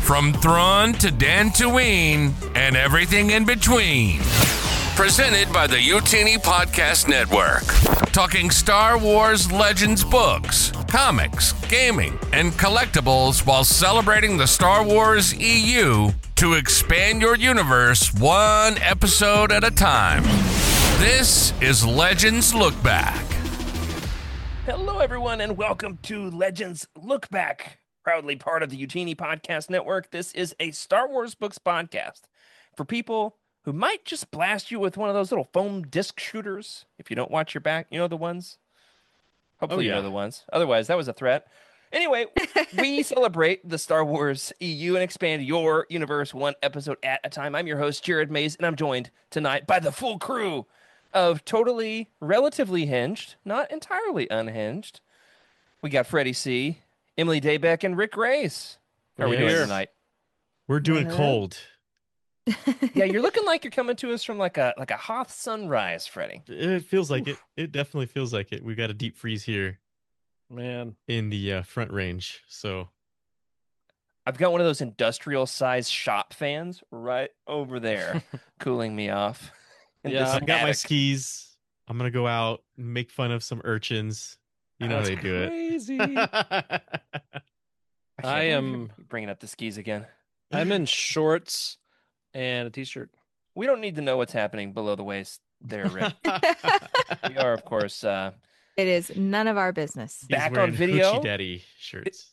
From Thrawn to Dantooine and everything in between. Presented by the Utini Podcast Network. Talking Star Wars Legends books, comics, gaming, and collectibles while celebrating the Star Wars EU to expand your universe one episode at a time. This is Legends Look Back. Hello, everyone, and welcome to Legends Look Back, proudly part of the Utini Podcast Network. This is a Star Wars books podcast for people who might just blast you with one of those little foam disc shooters if you don't watch your back. You know the ones? Hopefully you know the ones. Otherwise, that was a threat. Anyway, we celebrate the Star Wars EU and expand your universe one episode at a time. I'm your host, Jared Mays, and I'm joined tonight by the full crew of totally, relatively hinged, not entirely unhinged. We got Freddie C., Emily Daybeck, and Rick Grace. How are we doing tonight? We're doing cold. Yeah, you're looking like you're coming to us from like a Hoth sunrise, Freddie. It feels like it. It definitely feels like it. We got a deep freeze here, man, in the front range. So I've got one of those industrial size shop fans right over there, cooling me off. Yeah, I've got my skis. I'm gonna go out and make fun of some urchins. You know how they do it. I am bringing up the skis again. I'm in shorts and a t-shirt. We don't need to know what's happening below the waist there, Rick. We are, of course. It is none of our business. Back on video. Hoochie Daddy shirts.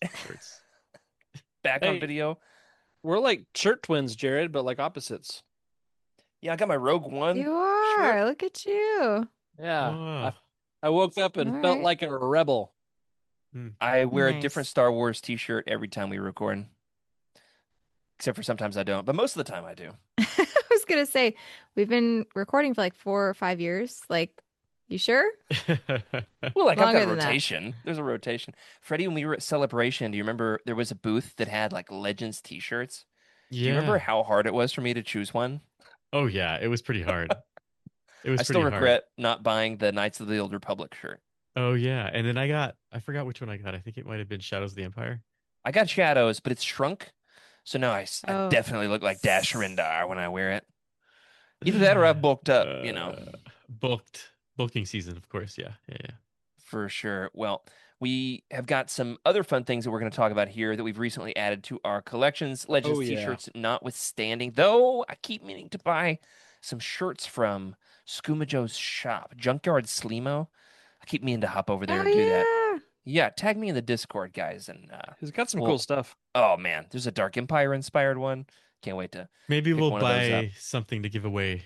Back on video. We're like shirt twins, Jared, but like opposites. Yeah, I got my Rogue One. You are. shirt. Look at you. Yeah. I woke up and felt like a rebel. I wear a Nice. different Star Wars t-shirt every time we record. Except for sometimes I don't, but most of the time I do. I was going to say, we've been recording for like 4 or 5 years. Like, you sure? Well, like I've Longer got than that. rotation. There's a rotation. Freddie, when we were at Celebration, do you remember there was a booth that had like Legends t-shirts? Do you remember how hard it was for me to choose one? Oh yeah, it was pretty hard. It was. I still pretty regret not buying the Knights of the Old Republic shirt. Oh yeah, and then I forgot which one I got. I think it might have been Shadows of the Empire. I got Shadows, but it's shrunk. So now I Oh. definitely look like Dash Rendar when I wear it. Either that or I've bulked up, Bulking season, of course. Yeah. For sure. Well, we have got some other fun things that we're going to talk about here that we've recently added to our collections. Legends t-shirts notwithstanding, though I keep meaning to buy some shirts from Skooma Joe's shop, Junkyard Slimo. I keep meaning to hop over there and do that. Yeah, tag me in the Discord, guys. And he's got some cool stuff. Oh, man. There's a Dark Empire inspired one. Can't wait to Maybe pick we'll one of those up. buy something to give away.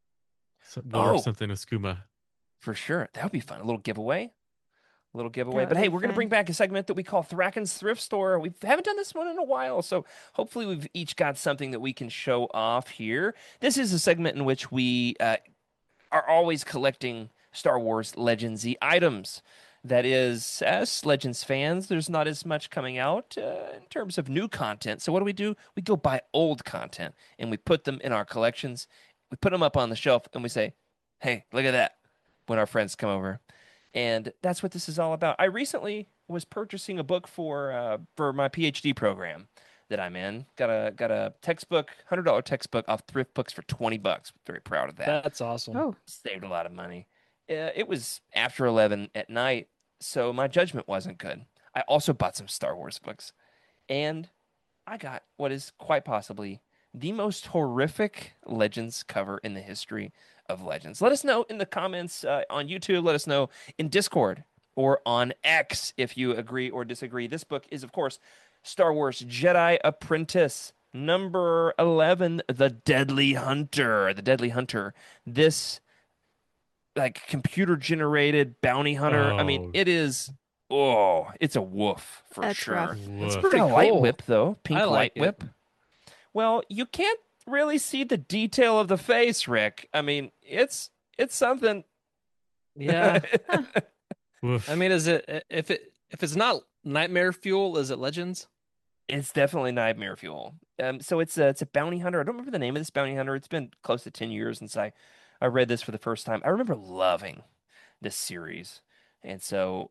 Oh. Something with Skooma. For sure. That would be fun. A little giveaway. But would hey, be we're going to fun. bring back a segment that we call Thracken's Thrift Store. We haven't done this one in a while, so hopefully we've each got something that we can show off here. This is a segment in which we are always collecting Star Wars Legends-y items. That is, as Legends fans, there's not as much coming out in terms of new content. So what do? We go buy old content, and we put them in our collections. We put them up on the shelf, and we say, hey, look at that, when our friends come over. And that's what this is all about. I recently was purchasing a book for my PhD program that I'm in. Got a textbook, $100 textbook off Thrift Books for $20. Very proud of that. That's awesome. Oh, Saved a lot of money. It was after 11 at night, so my judgment wasn't good. I also bought some Star Wars books, and I got what is quite possibly the most horrific Legends cover in the history of Legends. Let us know in the comments on YouTube. Let us know in Discord or on X if you agree or disagree. This book is, of course, Star Wars Jedi Apprentice, number 11, The Deadly Hunter. The Deadly Hunter. This, like, computer-generated bounty hunter. I mean, it is... Oh, it's a woof for That's sure. rough. It's It's pretty got a light cool. whip, though. Pink I like light it. whip. Well, you can't really see the detail of the face, Rick. I mean, it's something. Yeah. Woof. I mean, is it if it's not Nightmare Fuel, is it Legends? It's definitely Nightmare Fuel. So it's a bounty hunter. I don't remember the name of this bounty hunter. It's been close to 10 years since I read this for the first time. I remember loving this series. And so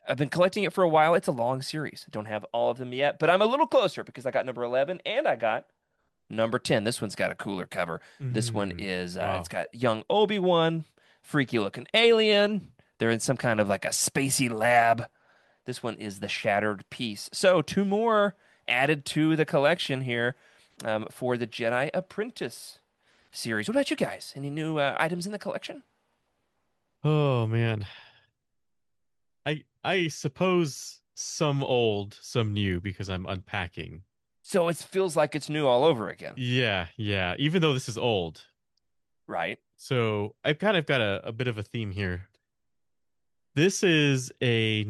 I've been collecting it for a while. It's a long series. I don't have all of them yet, but I'm a little closer because I got number 11 and I got number 10. This one's got a cooler cover. This one is it's Wow. got young Obi-Wan, freaky looking alien. They're in some kind of like a spacey lab. This one is the Shattered Piece. So two more added to the collection here for the Jedi Apprentice series. What about you guys? Any new items in the collection? Oh man. I suppose some old, some new because I'm unpacking. So it feels like it's new all over again, Yeah, yeah. Even though this is old. right? So I've kind of got a bit of a theme here. This is a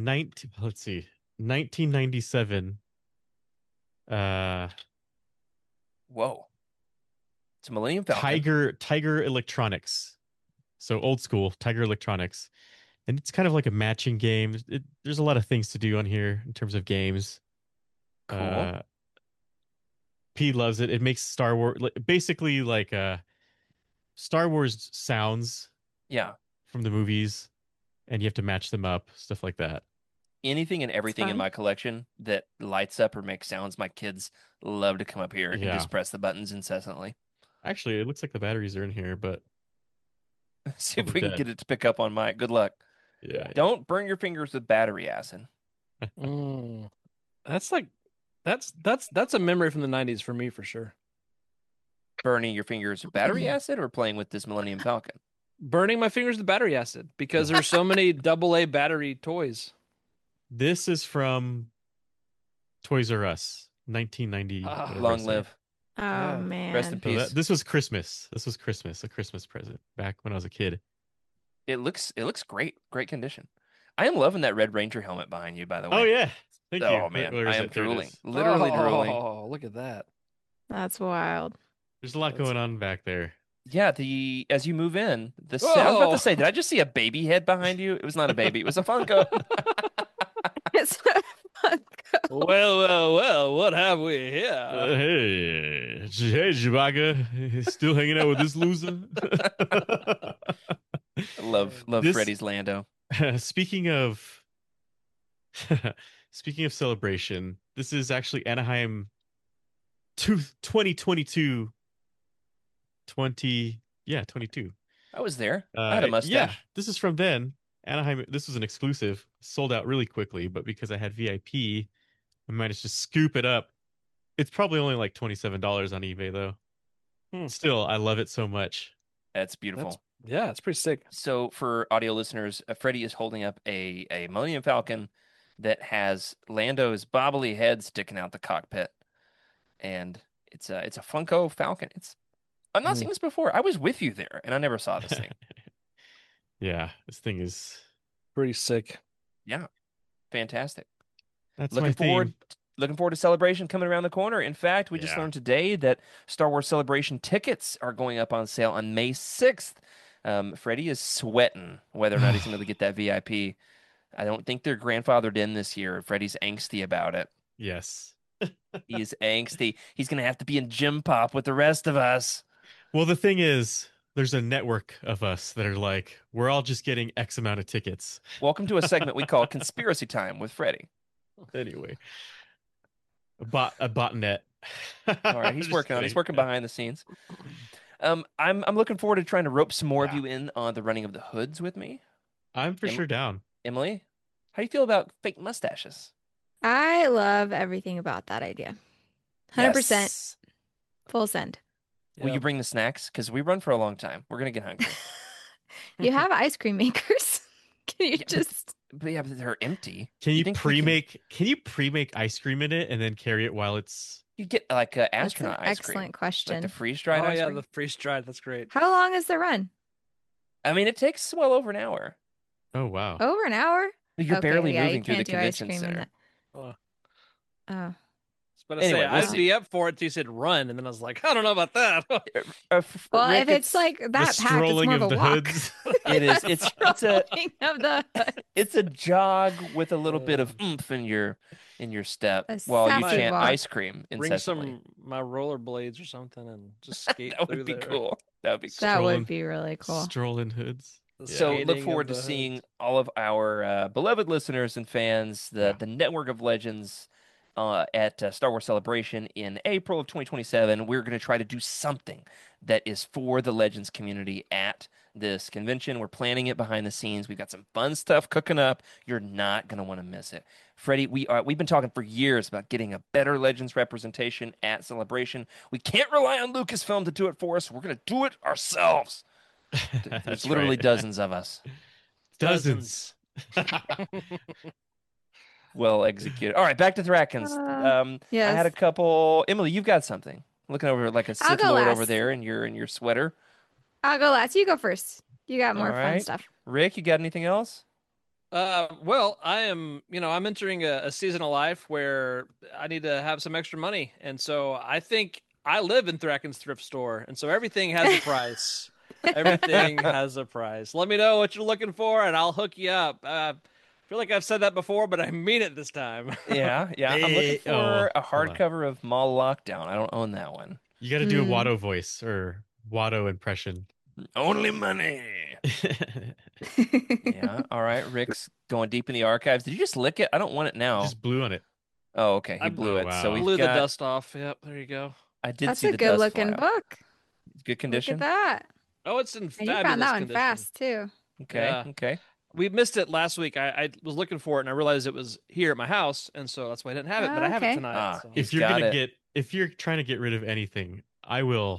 1997 uh Whoa. It's a Millennium Falcon. Tiger Electronics. So old school Tiger Electronics. And it's kind of like a matching game. There's a lot of things to do on here in terms of games. Cool. P loves it. It makes Star Wars basically like Star Wars sounds Yeah. from the movies, and you have to match them up, stuff like that. Anything and everything in fun. my collection that lights up or makes sounds, my kids love to come up here and Yeah. just press the buttons incessantly. Actually, it looks like the batteries are in here, but See if Probably we can dead. get it to pick up on mic. Good luck. yeah. Don't burn your fingers with battery acid. Mm. That's like that's a memory from the 90s for me for sure. Burning your fingers with battery acid or playing with this Millennium Falcon? Burning my fingers with battery acid because there's so many AA battery toys. This is from Toys R Us, 1990. Ah, whatever I Long say. live. Oh Yeah. man. Rest in So peace. this was Christmas. This was Christmas, a Christmas present back when I was a kid. It looks great. Great condition. I am loving that Red Ranger helmet behind you, by the way. Oh yeah, thank you. Oh man, Where is I am it? There it drooling. is. Literally drooling. Oh, look at that. That's wild. There's a lot That's- going on back there. Yeah, as you move in, I was about Whoa. to say, did I just see a baby head behind you? It was not a baby, it was a Funko. It's a Funko. Well, what have we here? Hey, Chewbacca, still hanging out with this loser. love This- Freddy's Lando. Speaking of speaking of celebration, this is actually Anaheim 2022 22. I was there. I had a mustache. Yeah, this is from then. Anaheim, this was an exclusive, sold out really quickly, but because I had VIP, I managed to scoop it up. It's probably only like $27 on eBay though. Still, I love it so much. That's beautiful. Yeah, it's pretty sick. So for audio listeners, Freddy is holding up a Millennium Falcon that has Lando's bobbly head sticking out the cockpit, and it's a Funko Falcon. I've not seen this before. I was with you there, and I never saw this thing. Yeah, this thing is Pretty sick. Fantastic. that's Looking my forward. theme. Looking forward to Celebration coming around the corner. In fact, we just Yeah. learned today that Star Wars Celebration tickets are going up on sale on May 6th. Freddie is sweating whether or not he's going to be able to get that VIP. I don't think they're grandfathered in this year. Freddie's angsty about it. Yes. He is angsty. He's going to have to be in Gym Pop with the rest of us. Well, the thing is, there's a network of us that are like, we're all just getting X amount of tickets. Welcome to a segment we call Conspiracy Time with Freddie. Anyway, a botnet. All right, he's Just working on it. He's kidding. working behind the scenes. I'm looking forward to trying to rope some more of Yeah. you in on the running of the hoods with me. I'm for Em- sure down. Emily, how do you feel about fake mustaches? I love everything about that idea. 100% Yes. full send. Will you bring the snacks? Because we run for a long time. We're gonna get hungry. You have ice cream makers. Can you Yeah, just But yeah, but they're empty. Can you think we pre-make ice cream in it and then carry it while it's You get like That's an astronaut ice cream, excellent question. like the freeze dried Oh ice yeah, cream. the freeze dried. That's great. How long is the run? I mean, it takes well over an hour. Oh wow. Over an hour? You're Okay, barely yeah, you moving through the can't do ice convention cream in center. that. Oh. Oh. But Anyway, say we'll I'd see. be up for it. You said run, and then I was like, I don't know about that. Well, Rick, if it's like that The packed, it's strolling more of of a the walk. hoods. it is. It's a Strolling of the it's a jog with a little bit of oomph in your step A while you sassy chant walk. ice cream Bring incessantly. my rollerblades or something, and just skate That through would be there. cool. That would be cool. That Strolling- would be really cool. Strolling hoods. The So look skating forward of to the seeing hoods. all of our beloved listeners and fans, Yeah. the network of legends at Star Wars Celebration in April of 2027. We're going to try to do something that is for the Legends community at this convention. We're planning it behind the scenes. We've got some fun stuff cooking up. You're not going to want to miss it. Freddie, we've been talking for years about getting a better Legends representation at Celebration. We can't rely on Lucasfilm to do it for us. We're going to do it ourselves. There's That's literally right. dozens of us. Dozens. Well executed. All right, back to Thrakins. I had a Yes. couple. Emily, you've got something. Looking over like a I'll Sith go Lord over last. there in your sweater. I'll go last. You go first. You got All more fun right. stuff. Rick, you got anything else? Well, I'm entering a season of life where I need to have some extra money, and so I think I live in Thraken's thrift store, and so everything has a price. Everything has a price. Let me know what you're looking for, and I'll hook you up. I feel like I've said that before, but I mean it this time. Yeah. I'm looking Hey, for a hold on. hardcover of Maul Lockdown. I don't own that one. You got to do a Hmm. Watto voice or Watto impression. Only money. Yeah. All right. Rick's going deep in the archives. Did you just lick it? I don't want it now. Just blew on it. Oh, okay. He I blew Oh, it. So wow. we've Blew the got. dust off. Yep, there you go. I did That's see a the good dust looking fly off. book. Good Look condition. at that. Oh, it's in And you fabulous found that one condition. fast too. Okay. Yeah. Okay. We missed it last week. I was looking for it and I realized it was here at my house, and so that's why I didn't have it. But I have it Okay. tonight. Ah, so. He's If you're got gonna it. if you're trying to get rid of anything, I will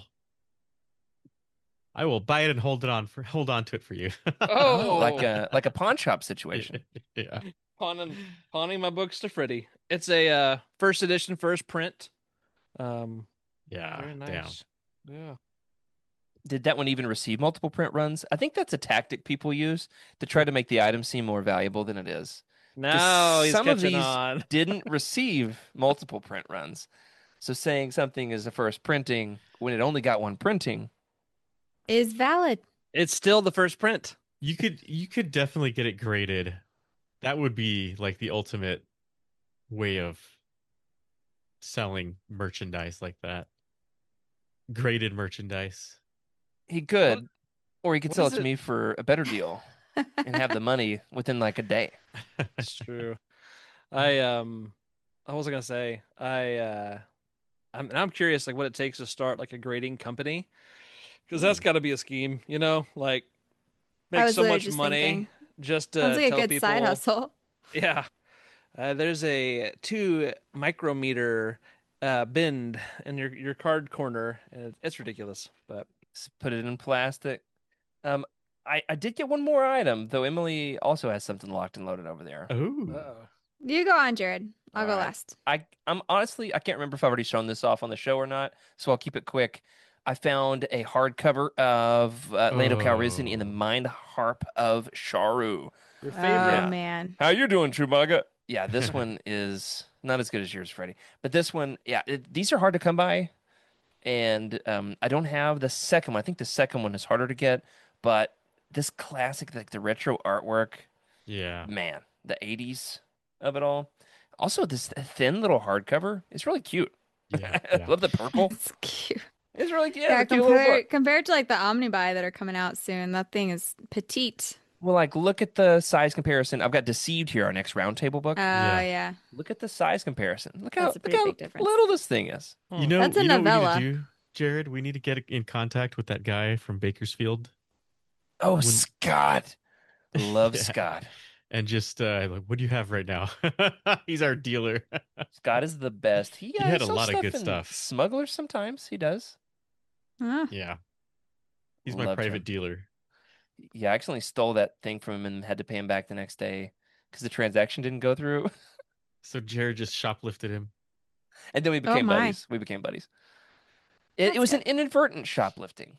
buy it and hold on to it for you. Oh, like a pawn shop situation. Yeah. Pawning my books to Freddie. It's a first edition, first print. Yeah. Very Damn. nice. Yeah. Did that one even receive multiple print runs? I think that's a tactic people use to try to make the item seem more valuable than it is. Now he's some of catching these on. didn't receive multiple print runs. So saying something is the first printing when it only got one printing. Is valid. It's still the first print. You could definitely get it graded. That would be like the ultimate way of selling merchandise like that. Graded merchandise. He could, or he could what sell is it to it? me for a better deal and have the money within like a day. It's true. I was gonna say I'm curious like what it takes to start like a grading company, because that's got to be a scheme, like I make was so literally much just money thinking. just to Sounds like a tell good people. side hustle. Yeah, there's a 2 micrometer bend in your card corner, and it's ridiculous, but. Put it in plastic. I did get one more item, though Emily also has something locked and loaded over there. Oh. Uh-oh. You go on, Jared. I'll go All right. last. I'm honestly, I can't remember if I've already shown this off on the show or not, so I'll keep it quick. I found a hardcover of Lando Calrissian in the Oh. Mind Harp of Sharu. Your Oh favorite. man. How you doing, Chewbacca? Yeah, this one is not as good as yours, Freddie. But this one, yeah, these are hard to come by. And I don't have the second one. I think the second one is harder to get. But this classic, like the retro artwork, Yeah. man, the 80s of it all. Also, this thin little hardcover is really cute. Yeah. I Yeah. love the purple. It's cute. It's really cute. Yeah, It's a cute little book. compared to like the Omnibuy that are coming out soon, that thing is petite. Well, like, look at the size comparison. I've got Deceived here, our next roundtable book. Oh yeah. Look at the size comparison. Look That's a pretty big difference. little this thing is. You know, That's a you know what we novella. need to do, Jared? We need to get in contact with that guy from Bakersfield Oh, When- Scott. Love Yeah. Scott. and just like, what do you have right now? He's our dealer. Scott is the best. He had a sells lot of good in stuff. Smugglers sometimes. He does. Oh. Yeah. He's my Loved private him. dealer. Yeah, I accidentally stole that thing from him and had to pay him back the next day because the transaction didn't go through. So Jared just shoplifted him. And then we became my. buddies. We became buddies. It That's was an good. inadvertent shoplifting.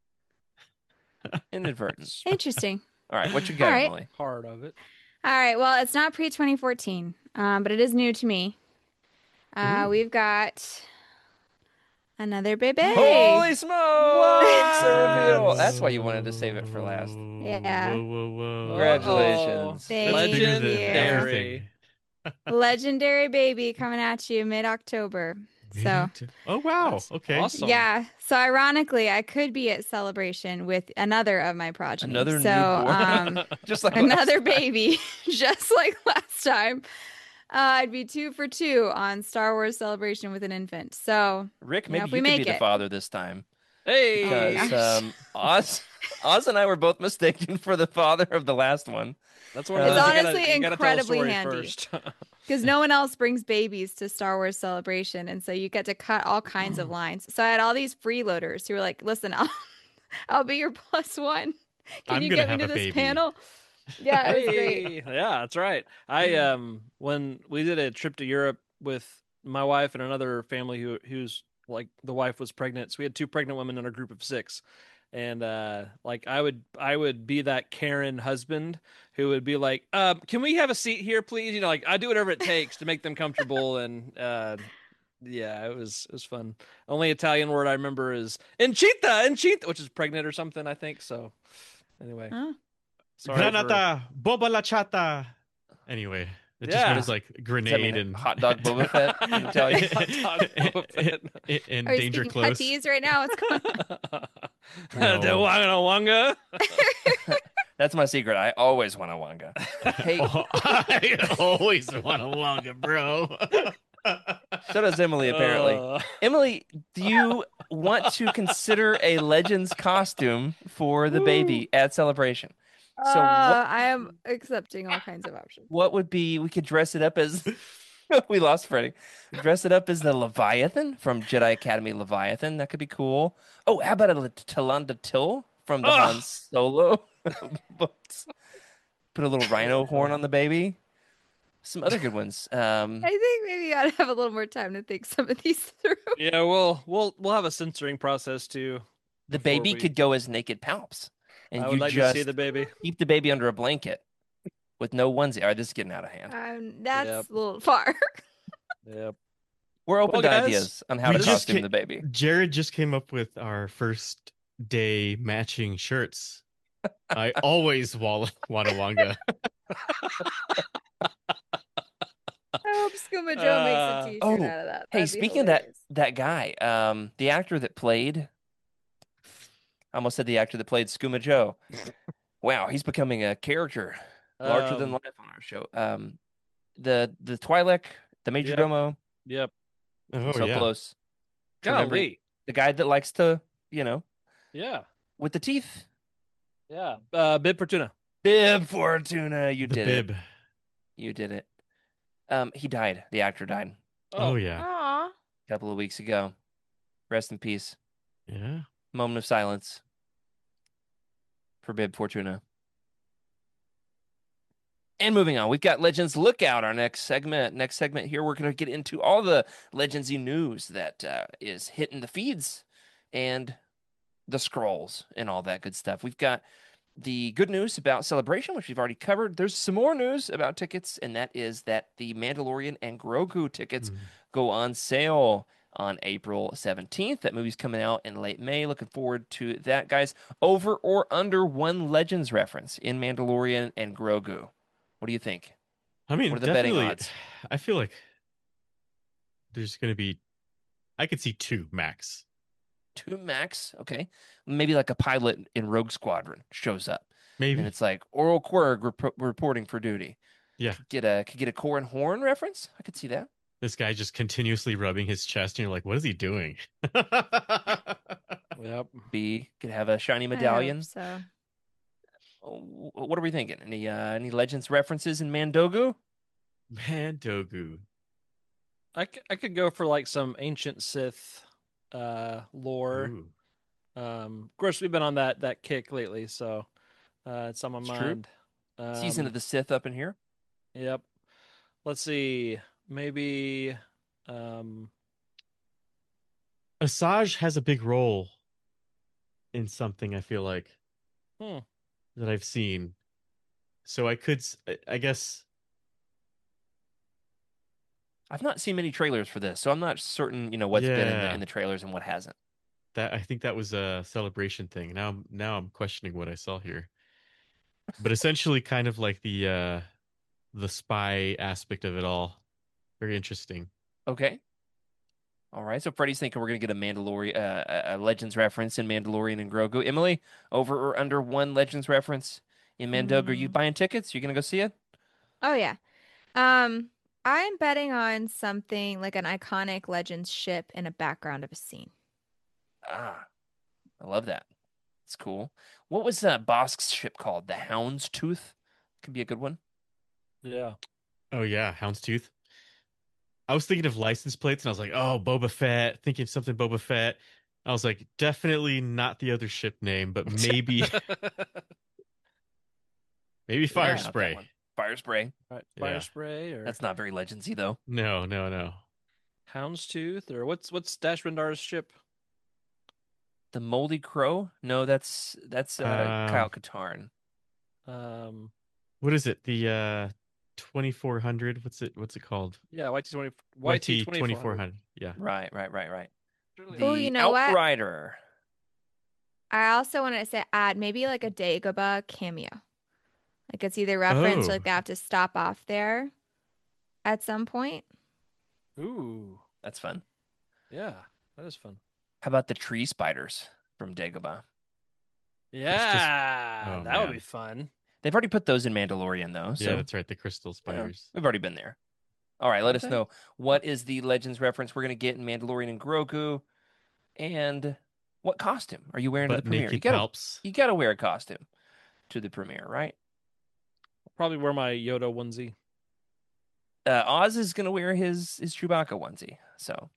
Inadvertent. Interesting. All right, what you got, All right. Emily? Part of it. All right. Well, it's not pre 2014, but it is new to me. We've got another baby. Holy smokes! Reveal. What? That's why you wanted to save it for last. Yeah. Whoa. Congratulations. Thank That's bigger than you. everything. Legendary baby coming at you mid October. So Oh wow. That's Okay. awesome. yeah. So ironically, I could be at Celebration with another of my progeny. Another so newborn. Just like last another time. baby, just like last time. I'd be 2 for 2 on Star Wars Celebration with an infant. So Rick, you know, maybe if we you could be make the it. father this time. Hey. Because gosh. Oz and I were both mistaken for the father of the last one. That's one of It's those honestly you gotta tell a incredibly story handy. first. Because no one else brings babies to Star Wars Celebration, and so you get to cut all kinds of lines. So I had all these freeloaders who were like, "Listen, I'll be your +1. Can I'm you gonna get me have to a this baby." panel?" Yeah, it was great. Hey, yeah, that's right. I when we did a trip to Europe with my wife and another family who's like the wife was pregnant, so we had 2 pregnant women in a group of 6. And like I would be that Karen husband who would be like, can we have a seat here, please? You know, like I do whatever it takes to make them comfortable. And yeah, it was fun. Only Italian word I remember is incita, which is pregnant or something, I think. So anyway, Huh. sorry for Granata, boba la chata. Anyway, it just Yeah. means like Does that grenade mean and hot dog Boba Fett in Italian? Hot dog Boba Fett. and Are you danger speaking close. Huttese right now? What's going on? No. The wanga wanga. That's my secret. I always want a wanga. Hey, I always want a wanga, bro. so does Emily, apparently. Uh, Emily, do you want to consider a Legends costume for the baby at Celebration? So I am accepting all kinds of options. what would be, we could dress it up as, we lost Freddy. Dress it up as the Leviathan from Jedi Academy Leviathan. That could be cool. Oh, how about a Talanda Till from the Han Solo books? Put a little rhino horn on the baby. Some other good ones. I think maybe I'd have a little more time to think some of these through. yeah, we'll have a censoring process too. The before baby we- could go as naked Palps. And I you would like just to see the baby. keep the baby under a blanket with no onesie. All right, this is getting out of hand. That's Yep. a little far. Yep. We're open Well, to guys, ideas on how we to just costume ca- the baby. Jared just came up with our first day matching shirts. I always want a wanga. I hope Scuba Joe makes a t-shirt Oh, out of that. Hey, That'd be speaking of hilarious. that guy, the actor that played, I almost said the actor that played Skooma Joe. Wow, he's becoming a character larger than life on our show. The Twi'lek, the Major Yep. Domo, Yep. Oh so yeah. close. Remembering Golly. the guy that likes to, Yeah. with the teeth. Yeah. Bib Fortuna. Bib Fortuna, you The did bib. it. You did it. He died. The actor died Oh yeah. Aw. a couple of weeks ago. Rest in peace. Yeah. Moment of silence for Bib Fortuna. And moving on, we've got Legends Lookout, our next segment. Next segment here, we're going to get into all the Legendsy news that is hitting the feeds and the scrolls and all that good stuff. We've got the good news about Celebration, which we've already covered. There's some more news about tickets, and that is that the Mandalorian and Grogu tickets go on sale on April 17th. That movie's coming out in late May. Looking forward to that, guys. Over or under one Legends reference in Mandalorian and Grogu? What do you think? I mean, What are the betting definitely. odds? I feel like there's going to be. I could see 2 max. 2 max. Okay. Maybe like a pilot in Rogue Squadron shows up. Maybe. And it's like Oral Quirg reporting for duty. Yeah. Could get a Core and Horn reference. I could see that. This guy just continuously rubbing his chest, and you're like, what is he doing? Yep. B could have a shiny I hope medallion. so. What are we thinking? Any Legends references in Mandogu? Man, Dogu. I could go for like some ancient Sith lore. Ooh. Of course, we've been on that kick lately, so it's on my It's true. mind. Season of the Sith up in here. Yep. Let's see. Maybe. Asajj has a big role in something, I feel like, that I've seen. So I guess. I've not seen many trailers for this, so I'm not certain, what's been Yeah. in the trailers and what hasn't. I think that was a Celebration thing. Now I'm questioning what I saw here. But essentially kind of like the spy aspect of it all. Very interesting. Okay. All right, so Freddie's thinking we're gonna get a Mandalorian, a Legends reference in Mandalorian and Grogu. Emily, over or under one Legends reference in Mandog? Are you buying tickets? You gonna go see it? Oh yeah. Um, I'm betting on something like an iconic Legends ship in a background of a scene. Ah, I love that. It's cool. What was Bosk's ship called? The Houndstooth? Could be a good one. Yeah. Oh yeah, Houndstooth. I was thinking of license plates, and I was like, oh, Boba Fett. Thinking of something Boba Fett. I was like, definitely not the other ship name, but maybe maybe Yeah, Fire not that Spray. one. Fire spray. Right. Yeah. Fire spray or That's not very Legendsy though. No, no, no. Houndstooth or what's Dash Rendar's ship? The Moldy Crow? No, that's Kyle Katarn. Um, What is it? The 2400. What's it called? yeah, YT20 YT YT 2400. Yeah. Right. Oh, The you know what? Outrider. I also wanted to say add maybe like a Dagobah cameo. Like it's either reference or Oh. like they have to stop off there at some point. Ooh, That's fun. yeah, that is fun. How about the tree spiders from Dagobah? Yeah, oh, that would man. be fun. They've already put those in Mandalorian though, so Yeah, that's right. The crystal yeah, spiders. we've already been there. All right, let us Okay. know what is the Legends reference we're gonna get in Mandalorian and Grogu, and what costume are you wearing to the But premiere? naked palps. You gotta wear a costume to the premiere, right? Probably wear my Yoda onesie. Oz is gonna wear his Chewbacca onesie, so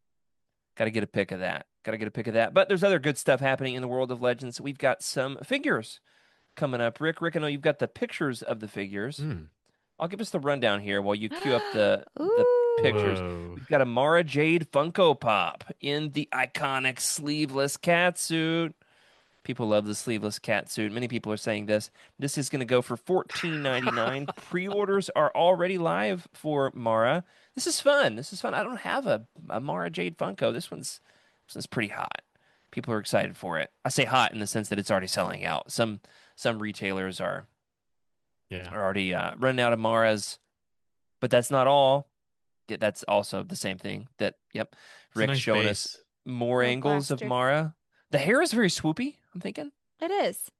gotta get a pic of that. But there's other good stuff happening in the world of Legends. We've got some figures coming up. Rick, I know you've got the pictures of the figures. Hmm. I'll give us the rundown here while you queue up the Ooh. pictures. Whoa. We've got a Mara Jade Funko Pop in the iconic sleeveless cat suit. People love the sleeveless cat suit. Many people are saying this. This is going to go for $14.99. Pre-orders are already live for Mara. This is fun. I don't have a Mara Jade Funko. This one's pretty hot. People are excited for it. I say hot in the sense that it's already selling out. Some retailers are Yeah. already running out of Maras, but that's not all. Yeah, that's also the same thing. Yep. It's a Rick's nice showing base. us more Little angles of blaster. Mara. The hair is very swoopy, I'm thinking. It is.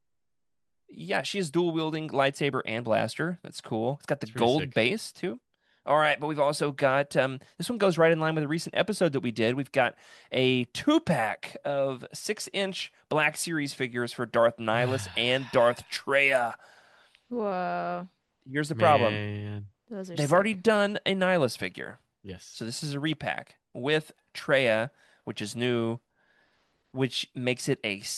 Yeah, she is dual wielding lightsaber and blaster. That's cool. It's got the It's really gold sick. base too. All right, but we've also got this one goes right in line with a recent episode that we did. We've got a 2-pack of 6-inch Black Series figures for Darth Nihilus and Darth Treya. Whoa. Here's the problem. Man. Those are They've sick. already done a Nihilus figure. Yes. So this is a repack with Treya, which is new, which makes it a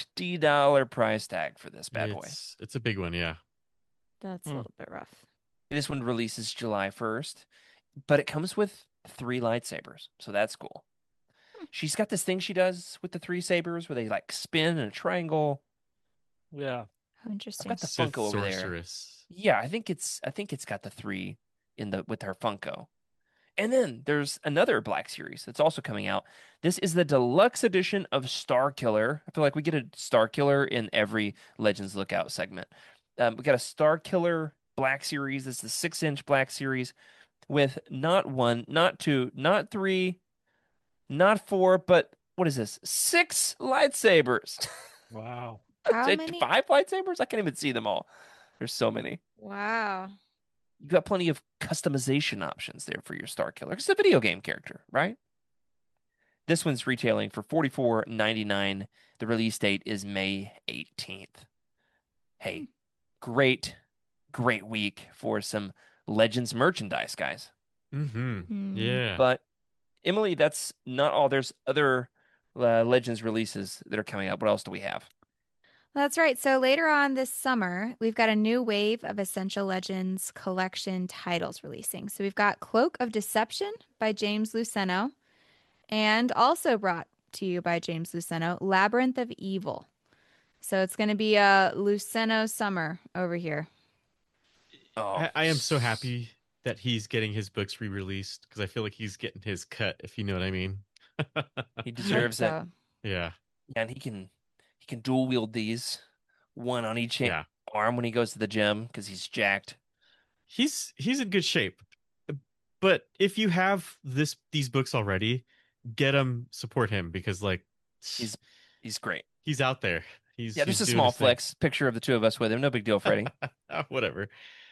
$60 price tag for this bad boy. It's a big one, yeah. That's a Hmm. little bit rough. This one releases July 1st, but it comes with 3 lightsabers, so that's cool. She's got this thing she does with the 3 sabers where they like spin in a triangle. Yeah. How interesting. got the Sith Funko over there. sorceress. Yeah, I think it's got the 3 with her Funko. And then there's another Black Series that's also coming out. This is the deluxe edition of Star Killer. I feel like we get a Star Killer in every Legends Lookout segment. We got a Star Killer Black Series. This is the 6-inch Black Series with not 1, not 2, not 3, not 4, but what is this? 6 lightsabers. Wow. How many? 5 lightsabers? I can't even see them all. There's so many. Wow. You got plenty of customization options there for your Star Killer. It's a video game character, right? This one's retailing for $44.99. The release date is May 18th. Hey, great week for some Legends merchandise, guys. Mm-hmm. Hmm. Yeah. But Emily, that's not all. There's other Legends releases that are coming up. What else do we have? That's right. So later on this summer, we've got a new wave of Essential Legends collection titles releasing. So we've got Cloak of Deception by James Luceno, and also brought to you by James Luceno, Labyrinth of Evil. So it's going to be a Luceno summer over here. Oh, I am so happy that he's getting his books re-released because I feel like he's getting his cut, if you know what I mean. he deserves it. So Yeah. And he can dual wield these, one on each Yeah. arm when he goes to the gym because he's jacked. He's in good shape. But if you have these books already, get him, support him, because like He's he's great. he's out there. Yeah, He's just a doing small his thing. flex picture of the two of us with him. No big deal, Freddie. Whatever.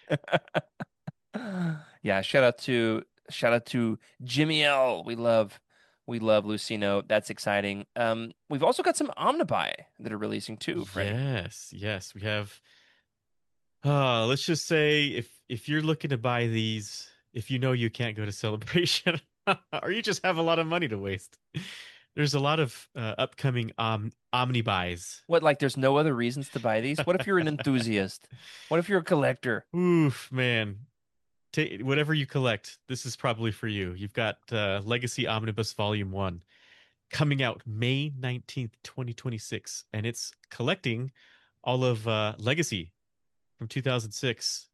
Yeah, shout out to Jimmy L. We love Lucino. That's exciting. We've also got some Omnibuy that are releasing too, Freddie. Yes, we have. Let's just say if you're looking to buy these, if you know you can't go to Celebration, or you just have a lot of money to waste, there's a lot of upcoming Omni buys. What, like there's no other reasons to buy these? What if you're an enthusiast? What if you're a collector? Oof, man. Take whatever you collect. This is probably for you. You've got Legacy Omnibus Volume 1 coming out May 19th, 2026, and it's collecting all of Legacy from 2006.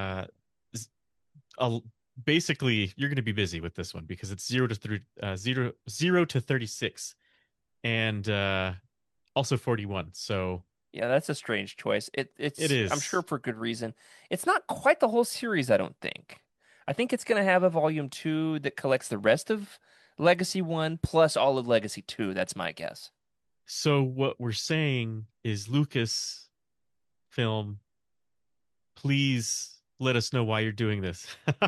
Basically, you're going to be busy with this one because it's 0 to 36, and also 41. So Yeah, that's a strange choice. It's it is. I'm sure for good reason. It's not quite the whole series, I don't think. I think it's going to have a volume 2 that collects the rest of Legacy 1 plus all of Legacy 2. That's my guess. So what we're saying is, Lucas Film, please let us know why you're doing this.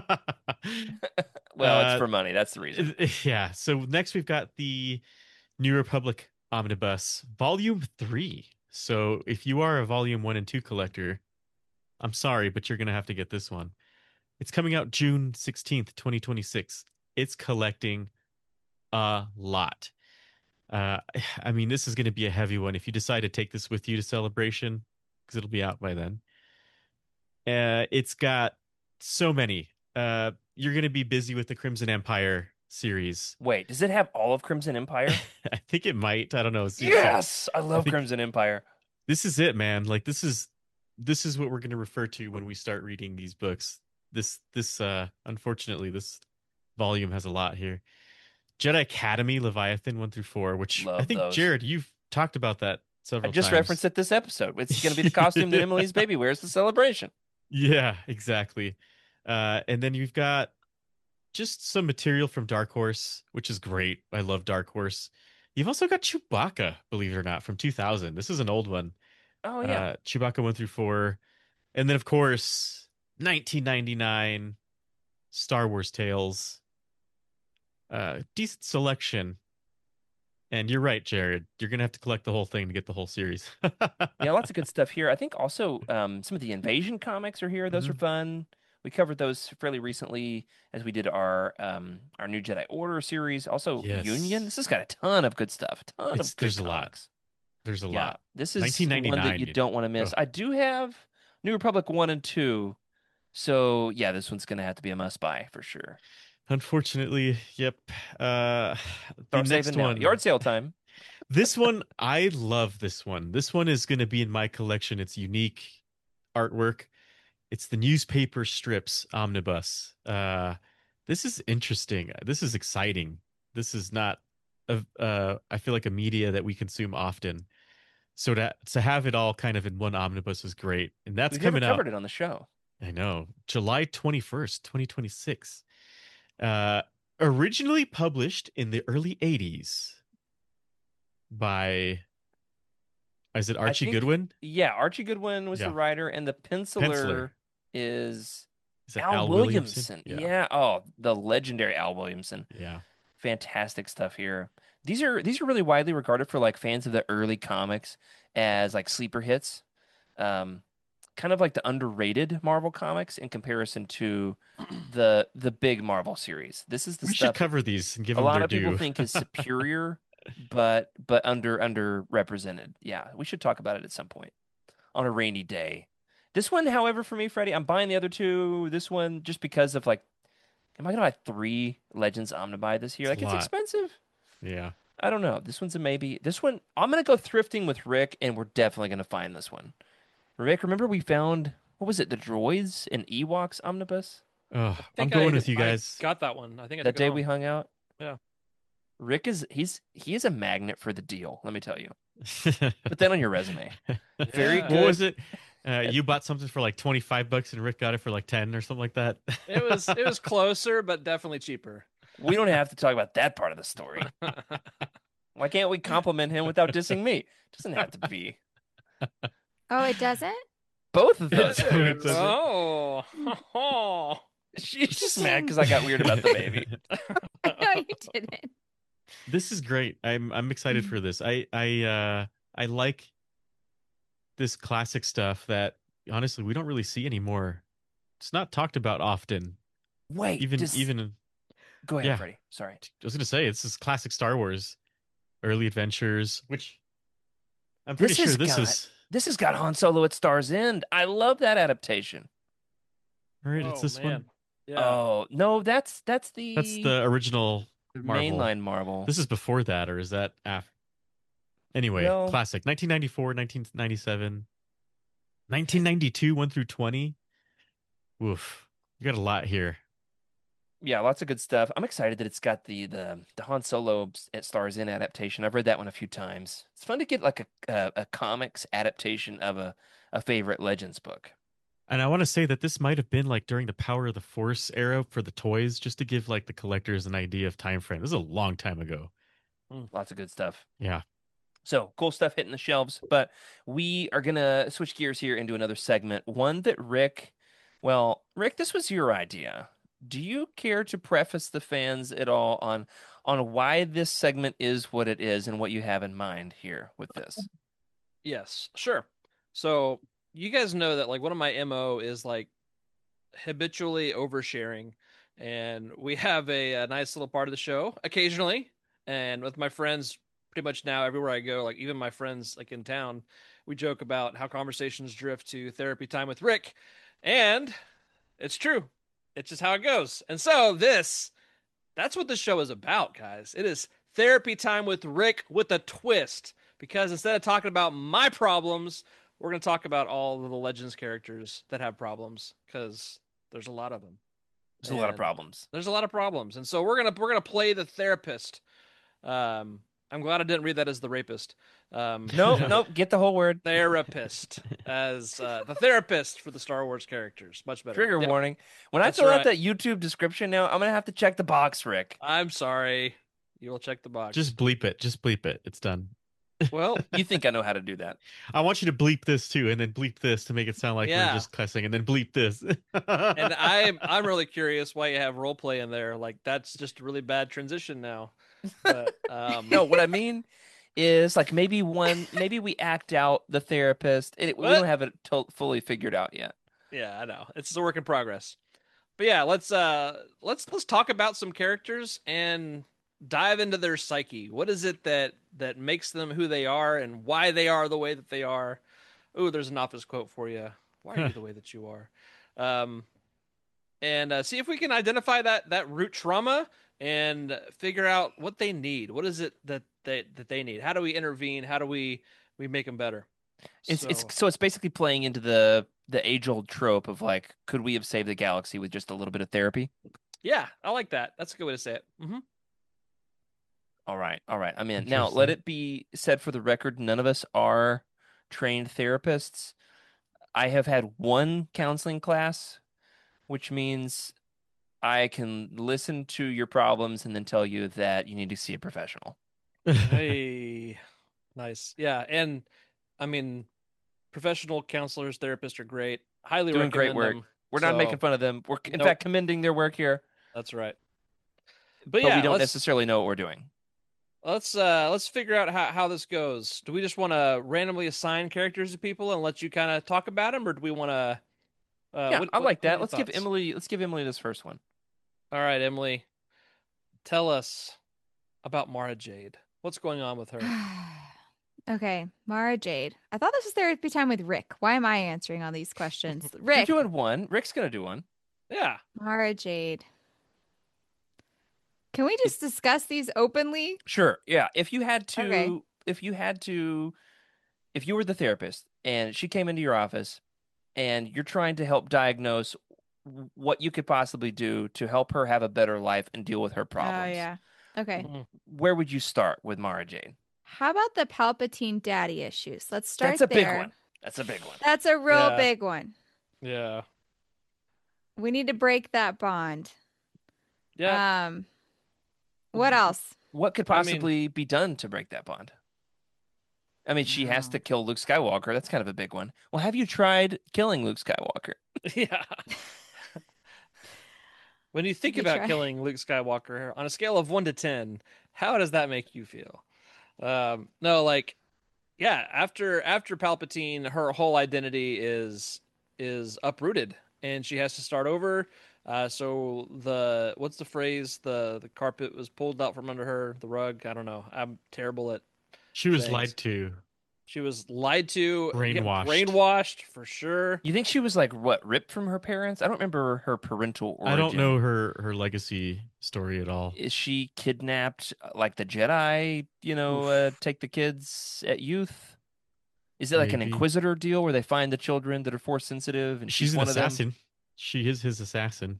Well, it's for money. That's the reason. Yeah. So next we've got the New Republic Omnibus Volume 3. So if you are a Volume 1 and 2 collector, I'm sorry, but you're going to have to get this one. It's coming out June 16th, 2026. It's collecting a lot. I mean, this is going to be a heavy one if you decide to take this with you to Celebration, because it'll be out by then. It's got so many. You're going to be busy with the Crimson Empire series. Wait, does it have all of Crimson Empire? I think it might. I don't know. Yes, I love think- Crimson Empire. This is it, man. Like this is what we're going to refer to when we start reading these books. This unfortunately, this volume has a lot here. Jedi Academy Leviathan 1 through 4, which Love I think those. Jared, you've talked about that I several just times. referenced it this episode. It's going to be the costume that Emily's baby wears to Celebration. Yeah, exactly. And then you've got just some material from Dark Horse, which is great. I love Dark Horse. You've also got Chewbacca, believe it or not, from 2000. This is an old one. Oh yeah. Chewbacca 1 through 4. And then, of course, 1999 Star Wars Tales. Decent selection. And you're right, Jared. You're going to have to collect the whole thing to get the whole series. Yeah, lots of good stuff here. I think also some of the Invasion comics are here. Those are fun. We covered those fairly recently as we did our new Jedi Order series. Also, Yes. Union. This has got a ton of good stuff. There's a lot. comics. There's a Yeah, lot. this is one that 1999, you dude. don't want to miss. Ugh. I do have New Republic 1 and 2. So yeah, this one's gonna have to be a must buy for sure. Unfortunately, yep. The Start next saving now. one. Yard sale time. This one, I love this one. This one is going to be in my collection. It's unique artwork. It's the newspaper strips omnibus. This is interesting. This is exciting. This is not I feel like a media that we consume often. So to have it all kind of in one omnibus is great. And that's We've never coming out. covered it on the show. I know. July 21st, 2026. Originally published in the early 80s by, is it Archie think- Goodwin? Yeah, Archie Goodwin was Yeah. the writer, and the penciler is Is it Al Williamson. Yeah. Oh, the legendary Al Williamson. Yeah. Fantastic stuff here. These are really widely regarded for like fans of the early comics as like sleeper hits. Kind of like the underrated Marvel comics in comparison to the big Marvel series. This is the We stuff should cover these and give a them lot their of people due. think is superior, but underrepresented. Yeah, we should talk about it at some point on a rainy day. This one, however, for me, Freddie, I'm buying the other two. This one just because of like, am I gonna buy 3 Legends Omnibuy this year? It's a Like, it's lot. expensive. Yeah. I don't know. This one's a maybe. This one, I'm gonna go thrifting with Rick, and we're definitely gonna find this one. Rick, remember we found, what was it, the Droids and Ewoks Omnibus? Oh, I'm think going with you guys. I got that one. I think I That took it day home. we hung out. Yeah. Rick he is a magnet for the deal. Let me tell you. Put that on your resume. Very Yeah. good. What was it? You bought something for like $25 and Rick got it for like 10 or something like that. It was closer, but definitely cheaper. We don't have to talk about that part of the story. Why can't we compliment him without dissing me? Doesn't have to be Oh, it doesn't? both of those. It things. doesn't. Oh. She's just mad because I got weird about the baby. No, you didn't. This is great. I'm excited for this. I like this classic stuff that honestly we don't really see anymore. It's not talked about often. Wait, Even go ahead, yeah. Freddie. Sorry. I was gonna say it's this classic Star Wars early adventures, which I'm pretty sure This has got Han Solo at Star's End. I love that adaptation. right. It's this one. Yeah. Oh no, that's the That's the original Marvel. mainline Marvel. This is before that, or is that after? Anyway, No. classic. 1994, 1997, 1992, 1 through 20. Woof. You got a lot here. Yeah, lots of good stuff. I'm excited that it's got the Han Solo at Stars In adaptation. I've read that one a few times. It's fun to get like a comics adaptation of a favorite Legends book. And I want to say that this might have been like during the Power of the Force era for the toys, just to give like the collectors an idea of time frame. This is a long time ago. Lots of good stuff. Yeah. So cool stuff hitting the shelves. But we are gonna switch gears here into another segment. One that Rick, this was your idea. Do you care to preface the fans at all on why this segment is what it is and what you have in mind here with this? Yes, sure. So you guys know that like one of my MO is like habitually oversharing, and we have a nice little part of the show occasionally, and with my friends pretty much now everywhere I go, like even my friends like in town, we joke about how conversations drift to therapy time with Rick, and it's true. It's just how it goes. And so that's what the show is about, guys. It is therapy time with Rick with a twist, because instead of talking about my problems, we're going to talk about all of the Legends characters that have problems, because there's a lot of them. There's a lot of problems. There's a lot of problems. And so we're gonna play the therapist. I'm glad I didn't read that as the rapist. Nope. Get the whole word. Therapist as the therapist for the Star Wars characters. Much better. Trigger Yeah. warning. When That's I fill out right. that YouTube description now, I'm gonna have to check the box, Rick. I'm sorry. You will check the box. Just bleep it. Just bleep it. It's done. well, You think I know how to do that? I want you to bleep this too, and then bleep this to make it sound like Yeah. we're just cussing, and then bleep this. and I'm really curious why you have role play in there. Like that's just a really bad transition now. But No, what I mean is like maybe we act out the therapist. We What? don't have it fully figured out yet. Yeah, I know. It's a work in progress. But yeah, let's talk about some characters and dive into their psyche. What is it that makes them who they are and why they are the way that they are? Ooh, there's an Office quote for you. Why are you the way that you are? And see if we can identify that root trauma and figure out what they need. What is it that they need? How do we intervene? How do we make them better? It's basically playing into the age-old trope of like, could we have saved the galaxy with just a little bit of therapy? Yeah, I like that. That's a good way to say it. Mm-hmm. All right. I'm in. Now, let it be said for the record, none of us are trained therapists. I have had one counseling class, which means I can listen to your problems and then tell you that you need to see a professional. Hey, nice. Yeah, and I mean, professional counselors, therapists are great. Highly Doing great recommend work. them. We're not making fun of them. We're in fact commending their work here. That's right. But yeah, we don't necessarily know what we're doing. Let's figure out how this goes. Do we just want to randomly assign characters to people and let you kind of talk about them, or do we want to? I like that. Let's Let's give Emily this first one. All right, Emily, tell us about Mara Jade. What's going on with her? Okay, Mara Jade. I thought this was therapy time with Rick. Why am I answering all these questions? You're Rick, doing one. Rick's gonna do one. Yeah. Mara Jade. Can we just discuss these openly? Sure. Yeah. If you Okay. were the therapist and she came into your office and you're trying to help diagnose what you could possibly do to help her have a better life and deal with her problems. Oh, yeah. Okay. Mhm. Where would you start with Mara Jade? How about the Palpatine daddy issues? Let's start That's a big there. one. That's a big one. That's a real Yeah. big one. Yeah. We need to break that bond. Yeah. What else? What could I mean- possibly be done to break that bond? I mean, she has to kill Luke Skywalker. That's kind of a big one. Well, have you tried killing Luke Skywalker? Yeah. When you think you about try? killing Luke Skywalker on a scale of 1 to 10, how does that make you feel? No, like, yeah, after Palpatine, her whole identity is uprooted, and she has to start over. So what's the phrase? The carpet was pulled out from under her, the rug. I don't know. I'm terrible at She was things. lied to. She was lied to, yeah, Brainwashed. brainwashed for sure. You think she was like what, ripped from her parents? I don't remember her parental origin. I don't know her legacy story at all. Is she kidnapped like the Jedi, take the kids at youth? Is it like an Maybe. Inquisitor deal where they find the children that are force sensitive and She's an one of them? assassin. She is his assassin.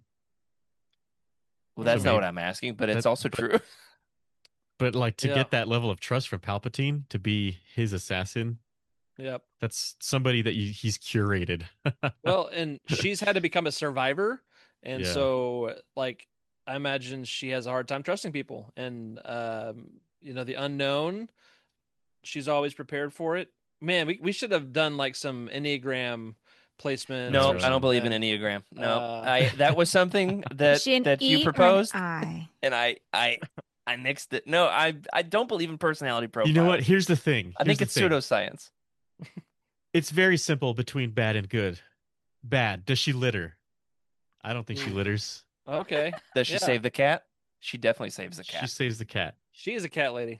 Well, that's So not maybe- what I'm asking, but it's that- also but- true. But like to Yeah. get that level of trust from Palpatine to be his assassin, Yep. that's somebody that he's curated. Well, and she's had to become a survivor, and Yeah. so like I imagine she has a hard time trusting people, and the unknown. She's always prepared for it. Man, we should have done like some Enneagram placement. No, That's I don't right. believe in Enneagram. No, Uh, that was something Is she an that E you or an proposed, I? and I nixed it. No, I don't believe in personality profiles. You know what? Here's the thing. I think Here's it's the thing. pseudoscience. It's very simple between bad and good. Bad. Does she litter? I don't think she Ooh. litters. Okay, Does she Yeah. save the cat? She definitely saves the She cat. saves the cat. she is a cat lady.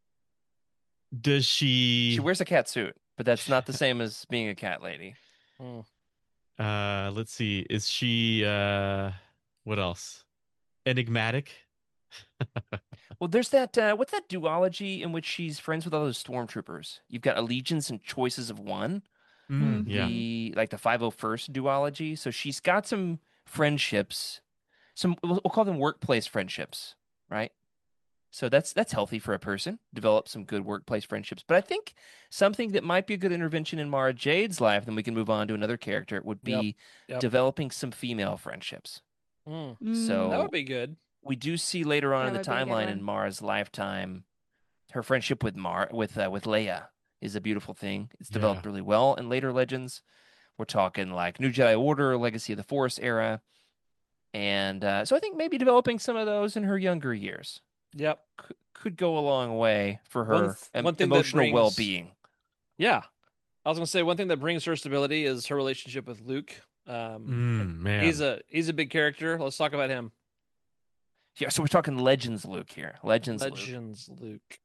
Does she? She wears a cat suit, but that's not the same as being a cat lady. Hmm. Let's see. Is she? What else? Enigmatic. Well, there's that. What's that duology in which she's friends with all those stormtroopers? You've got allegiance and choices of one. Yeah. The 501st duology. So she's got some friendships. We'll call them workplace friendships, right? So that's healthy for a person. Develop some good workplace friendships. But I think something that might be a good intervention in Mara Jade's life, then we can move on to another character, would be Yep. developing some female friendships. Hmm. So That would be good. we do see later on That in the would be a good timeline one. in Mara's lifetime, her friendship with Leia is a beautiful thing. It's developed really well in later legends. We're talking like New Jedi Order, Legacy of the Force era, and so I think maybe developing some of those in her younger years Yep. could go a long way for her one thing that emotional brings- well-being. Yeah. I was gonna say one thing that brings her stability is her relationship with Luke. Man. He's a big character. Let's talk about him. Yeah, so we're talking Legends Luke here. Legends Luke. Legends Luke.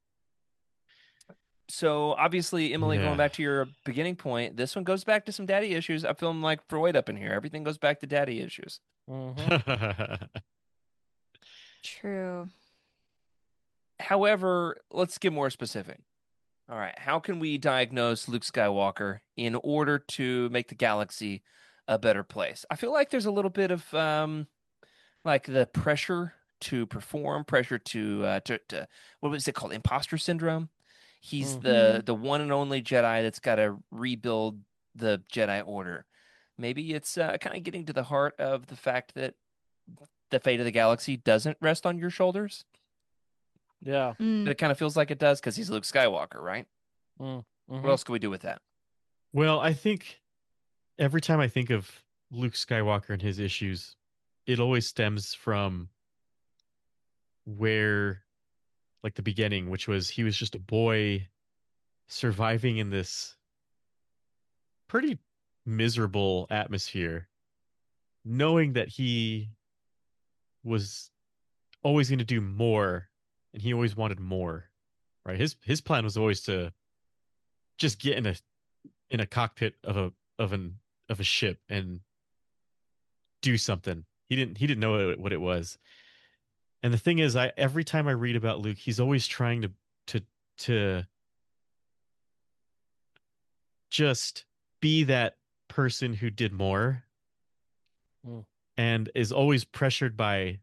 So obviously, Emily, Yeah. going back to your beginning point, this one goes back to some daddy issues. I feel like Freud up in here. Everything goes back to daddy issues. Mhm. True. However, let's get more specific. All right, how can we diagnose Luke Skywalker in order to make the galaxy a better place? I feel like there's a little bit of like the pressure to perform, pressure to what was it called? Imposter syndrome. He's the one and only Jedi that's got to rebuild the Jedi Order. Maybe it's kind of getting to the heart of the fact that the fate of the galaxy doesn't rest on your shoulders. Yeah. Mm. But it kind of feels like it does because he's Luke Skywalker, right? Mhm. What else can we do with that? Well, I think every time I think of Luke Skywalker and his issues, it always stems from where, like the beginning, which was he was just a boy surviving in this pretty miserable atmosphere, knowing that he was always going to do more and he always wanted more, right? His plan was always to just get in a cockpit of a ship and do something. He didn't know what it was. And the thing is, every time I read about Luke, he's always trying to just be that person who did more, and is always pressured by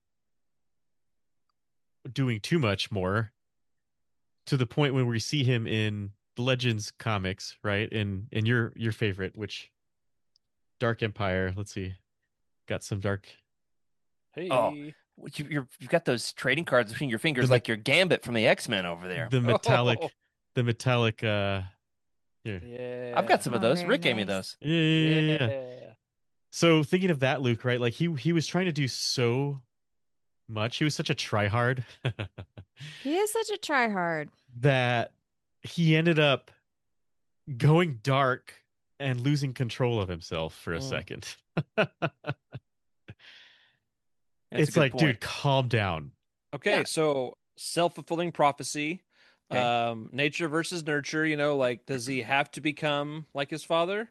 doing too much more, to the point when we see him in the Legends comics, right? In your favorite, which Dark Empire. Let's see, got some dark. Hey. Oh. You've got those trading cards between your fingers, The like your Gambit from the X-Men over there. the metallic, the metallic. Here. I've Yeah. got some of Oh, those. very Rick gave me nice. those. Yeah. So thinking of that, Luke, right? Like he was trying to do so much. He was such a tryhard He is such a tryhard. that he ended up going dark and losing control of himself for a Mm. second. That's a It's good like, point. dude, calm down. Okay, Yeah. so self-fulfilling prophecy, Okay. nature versus nurture, like does he have to become like his father?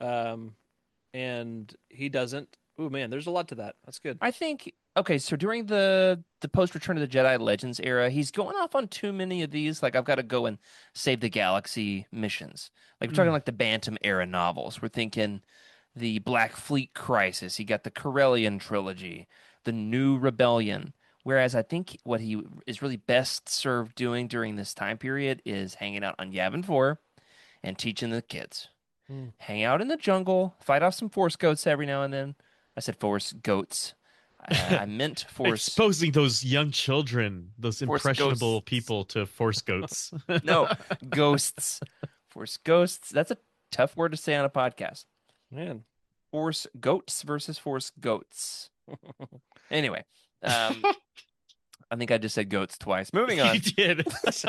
And he doesn't. Oh man, there's a lot to that. That's good. I think okay, so during the post Return of the Jedi Legends era, he's going off on too many of these. Like I've got to go and save the galaxy missions. Like we're talking like the Bantam era novels. We're thinking the Black Fleet Crisis. He got the Corellian trilogy, the New Rebellion. Whereas I think what he is really best served doing during this time period is hanging out on Yavin 4 and teaching the kids. Hmm. Hang out in the jungle, fight off some force goats every now and then. I said force goats. I meant force. Exposing those young children, those Force impressionable ghosts. people to force goats. No, ghosts. Force ghosts. That's a tough word to say on a podcast. Man. Force goats versus force goats. Anyway, I think I just said goats twice. Moving on. You did.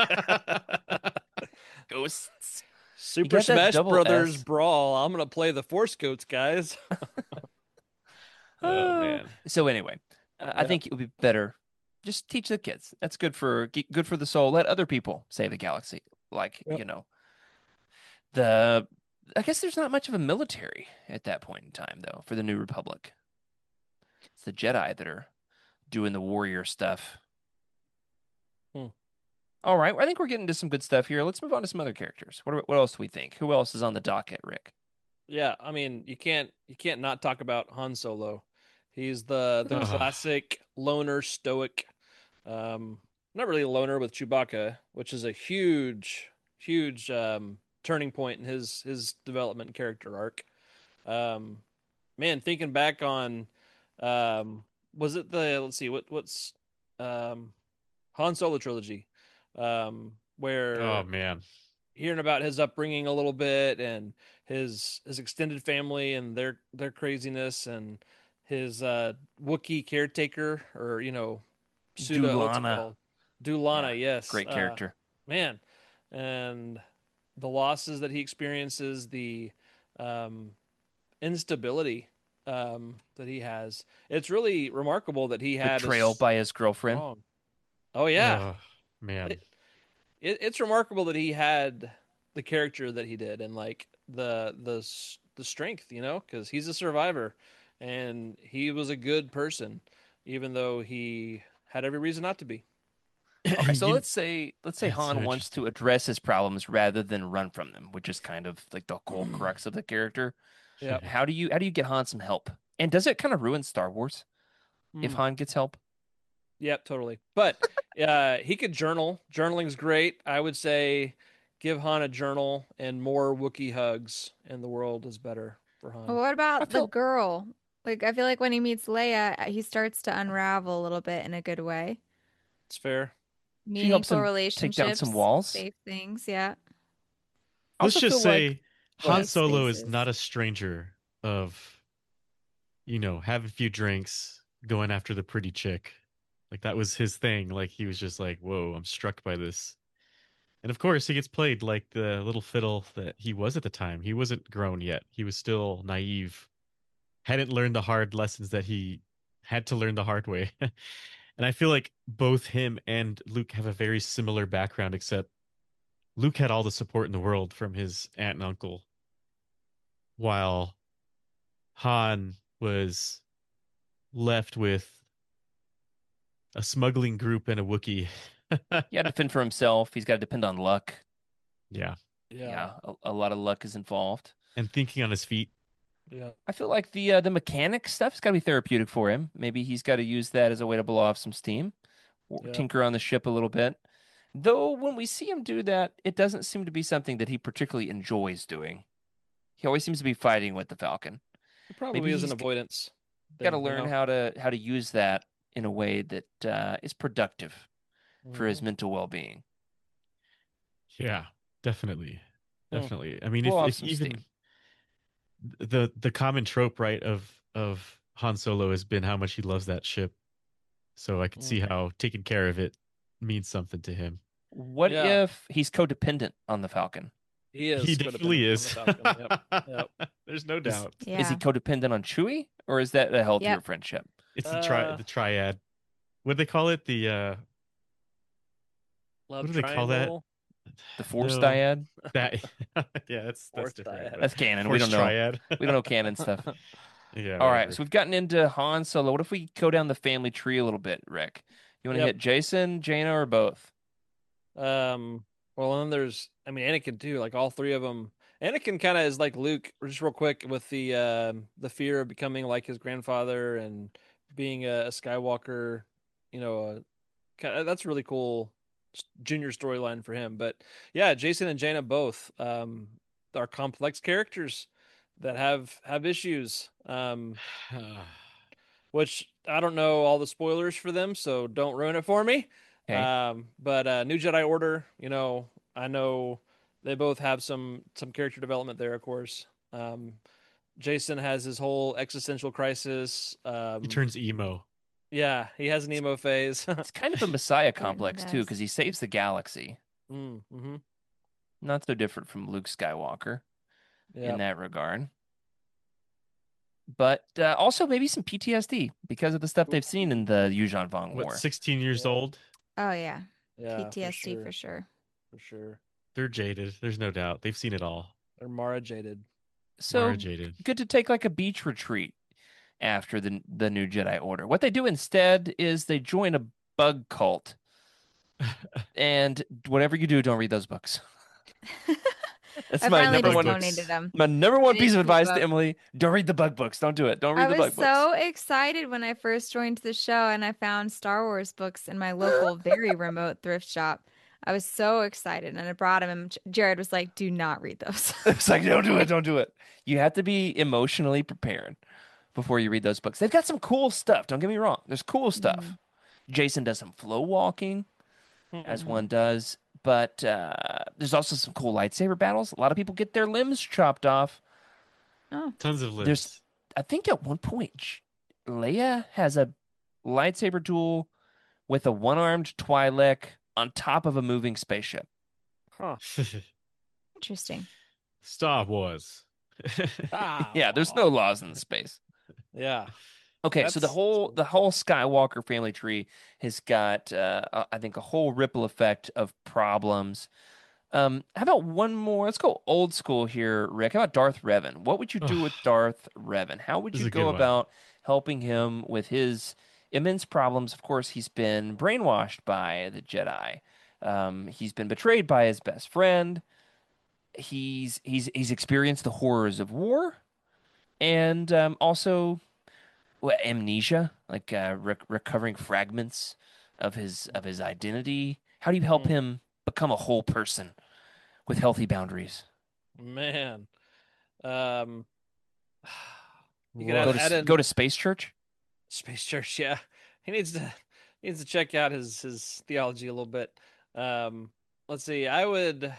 Ghosts. Super got that Smash double Brothers S. Brawl. I'm gonna play the Force Goats, guys. Oh man. So anyway, I Yeah. think it would be better. Just teach the kids. That's good for the soul. Let other people save the galaxy. Like Yep. I guess there's not much of a military at that point in time, though, for the New Republic. It's the Jedi that are doing the warrior stuff. Hmm. All right, I think we're getting to some good stuff here. Let's move on to some other characters. What else do we think? Who else is on the docket, Rick? Yeah, I mean, you can't not talk about Han Solo. He's the Ugh. classic loner, stoic. Not really a loner with Chewbacca, which is a huge turning point in his development and character arc. Man, thinking back on, was it the let's see what's Han Solo trilogy, where Oh man. hearing about his upbringing a little bit and his extended family and their craziness and his Wookiee caretaker or pseudo what's it Dulana. called? Dulana, yes. Great character. Man. And the losses that he experiences, the instability that he has. It's really remarkable that he had Betrayal by his girlfriend. strong. Oh yeah. Ugh, man. It's remarkable that he had the character that he did and like the strength, because he's a survivor and he was a good person, even though he had every reason not to be. Okay, so You- let's say That's Han so wants to address his problems rather than run from them, which is kind of like the whole crux of the character. Yeah. How do you get Han some help? And does it kind of ruin Star Wars if Hmm. Han gets help? Yep, totally. But he could journal. Journaling's great. I would say give Han a journal and more Wookiee hugs, and the world is better for Han. Well, what about I the feel- girl? Like, I feel like when he meets Leia, he starts to unravel a little bit in a good way. It's fair. She helps Meaningful him relationships, take down some walls. safe things. Yeah. I Let's also just feel say like- Han Safe Solo is spaces. not a stranger of, having a few drinks, going after the pretty chick. Like that was his thing. Like he was just like, whoa, I'm struck by this. And of course, he gets played like the little fiddle that he was at the time. He wasn't grown yet. He was still naive, hadn't learned the hard lessons that he had to learn the hard way. And I feel like both him and Luke have a very similar background, except Luke had all the support in the world from his aunt and uncle, while Han was left with a smuggling group and a Wookiee. He had to fend for himself. He's got to depend on luck. Yeah. Yeah, a lot of luck is involved. And thinking on his feet. Yeah. I feel like the mechanic stuff's got to be therapeutic for him. Maybe he's got to use that as a way to blow off some steam, or Yeah. tinker on the ship a little bit. Though when we see him do that, it doesn't seem to be something that he particularly enjoys doing. He always seems to be fighting with the Falcon. It probably Maybe is an he's avoidance. Got to thing, learn how to use that in a way that is productive for his Mhm. mental well-being. Yeah, definitely. Hmm. Definitely. I mean, Blow off if some even steam. the common trope, right, of Han Solo has been how much he loves that ship. So I could see Mm. how taking care of it means something to him. What Yeah. if he's codependent on the Falcon? He He is definitely codependent on the is. Falcon. Yep. Yep. There's no Is doubt. is he Yeah. codependent on Chewie, or is that a healthier Yep. friendship? It's Uh, the triad. What do they call it? What Love do they call that? triangle, The Force No, dyad? that yeah, that's fourth different. dyad. But That's canon. We Force don't know. triad. We don't know canon stuff. Yeah, All right, whatever. so we've gotten into Han Solo. What if we go down the family tree a little bit, Rick? You want to Yep. hit Jason, Jaina, or both? Well, and then I mean, Anakin too. Like all three of them. Anakin kind of is like Luke, just real quick, with the fear of becoming like his grandfather and being a Skywalker. You know, that's really cool junior storyline for him. But yeah, Jason and Jaina both are complex characters that have issues. Which I don't know all the spoilers for them, so don't ruin it for me. Okay. But New Jedi Order, I know they both have some character development there, of course. Jason has his whole existential crisis. He turns emo. Yeah, he has an emo phase. It's kind of a Messiah Certainly complex too, does. because he saves the galaxy. Mm-hmm. Not so different from Luke Skywalker Yeah. in that regard. But also maybe some PTSD because of the stuff they've seen in the Yuuzhan Vong What, War. 16 years Yeah. old? Oh yeah. Yeah, PTSD for sure. For sure. They're jaded. There's no doubt. They've seen it all. They're Mara jaded. So Mara jaded. good to take like a beach retreat after the new Jedi Order. What they do instead is they join a bug cult. And whatever you do, don't read those books. That's I my finally number just one donated them. my number one I piece of didn't keep advice to up. Emily: don't read the bug books. Don't do it. Don't read I the was bug books. so excited when I first joined the show and I found Star Wars books in my local, very remote thrift shop. I was so excited and I brought them and Jared was like, do not read those. It's like, don't do it. Don't do it. You have to be emotionally prepared before you read those books. They've got some cool stuff. Don't get me wrong. There's cool stuff. Mhm. Jason does some flow walking, as Mhm. one does. But there's also some cool lightsaber battles. A lot of people get their limbs chopped off. Oh, Tons of limbs. There's- I think at one point, Leia has a lightsaber duel with a one-armed Twi'lek on top of a moving spaceship. Huh. interesting. Star Wars. Ah. Yeah, there's no laws in the space. Yeah. Okay, so the That's- whole Skywalker family tree has got, I think, a whole ripple effect of problems. How about one more? Let's go old school here, Rick. How about Darth Revan? What would you do with Darth Revan? How would This is you a good go one. about helping him with his immense problems? Of course, he's been brainwashed by the Jedi. He's been betrayed by his best friend. He's experienced the horrors of war, and also amnesia, like recovering fragments of his identity. How do you help Mhm. him become a whole person with healthy boundaries? Man. Um You could Whoa. add in Go to Space Church. Space Church, yeah. He needs to check out his theology a little bit. Let's see. I would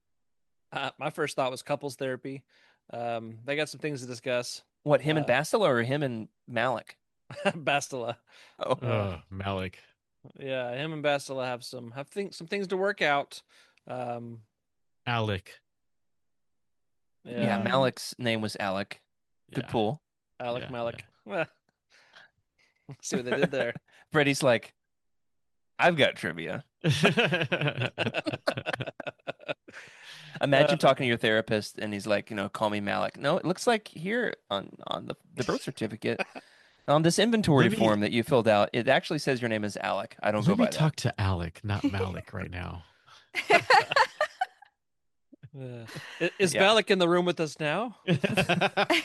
my first thought was couples therapy. They got some things to discuss. What, him and Uh, Bastila or him and Malik? Bastila. Oh, Malik. Yeah, him and Bastila have some things to work out. Alec. yeah. Yeah, Malik's name was Alec. Good Yeah. pull. Alec Yeah, Malik. See what they did there. Freddie's like, I've got trivia. Imagine talking to your therapist and he's like, call me Malik. No, it looks like here on the birth certificate, on this inventory Maybe- form that you filled out, it actually says your name is Alec. I don't go Let me by talk to Alec, not Malik, right now. Is Yeah. Malik in the room with us now? that.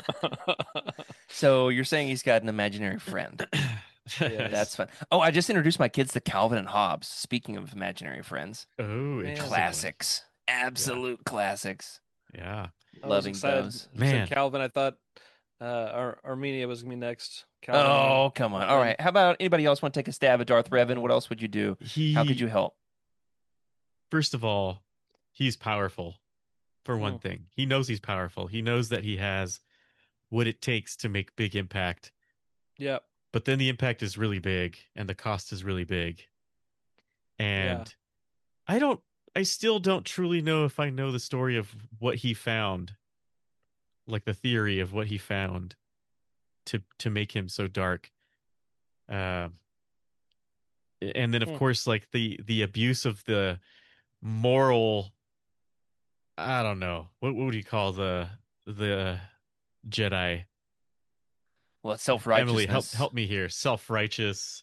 So you're saying he's got an imaginary friend. Yes. That's fun. Oh, I just introduced my kids to Calvin and Hobbes. Speaking of imaginary friends, Oh, Man. interesting. classics, absolute classics. Yeah. I was Loving excited. those. You said Man. Calvin, I thought Armenia was gonna be next. Calvin, Oh, come on. All Revan. right. How about anybody else want to take a stab at Darth Revan? What else would you do? How could He you help? First of all, he's powerful for one Mm. thing. He knows he's powerful. He knows that he has what it takes to make big impact. Yep. But then the impact is really big and the cost is really big. And I still don't truly know if I know the story of what he found, like the theory of what he found to make him so dark. Um and then of Hmm. course like the abuse of the moral, I don't know. What would you call the Jedi? Well, it's Emily, help self-righteousness. help me here. Self-righteous,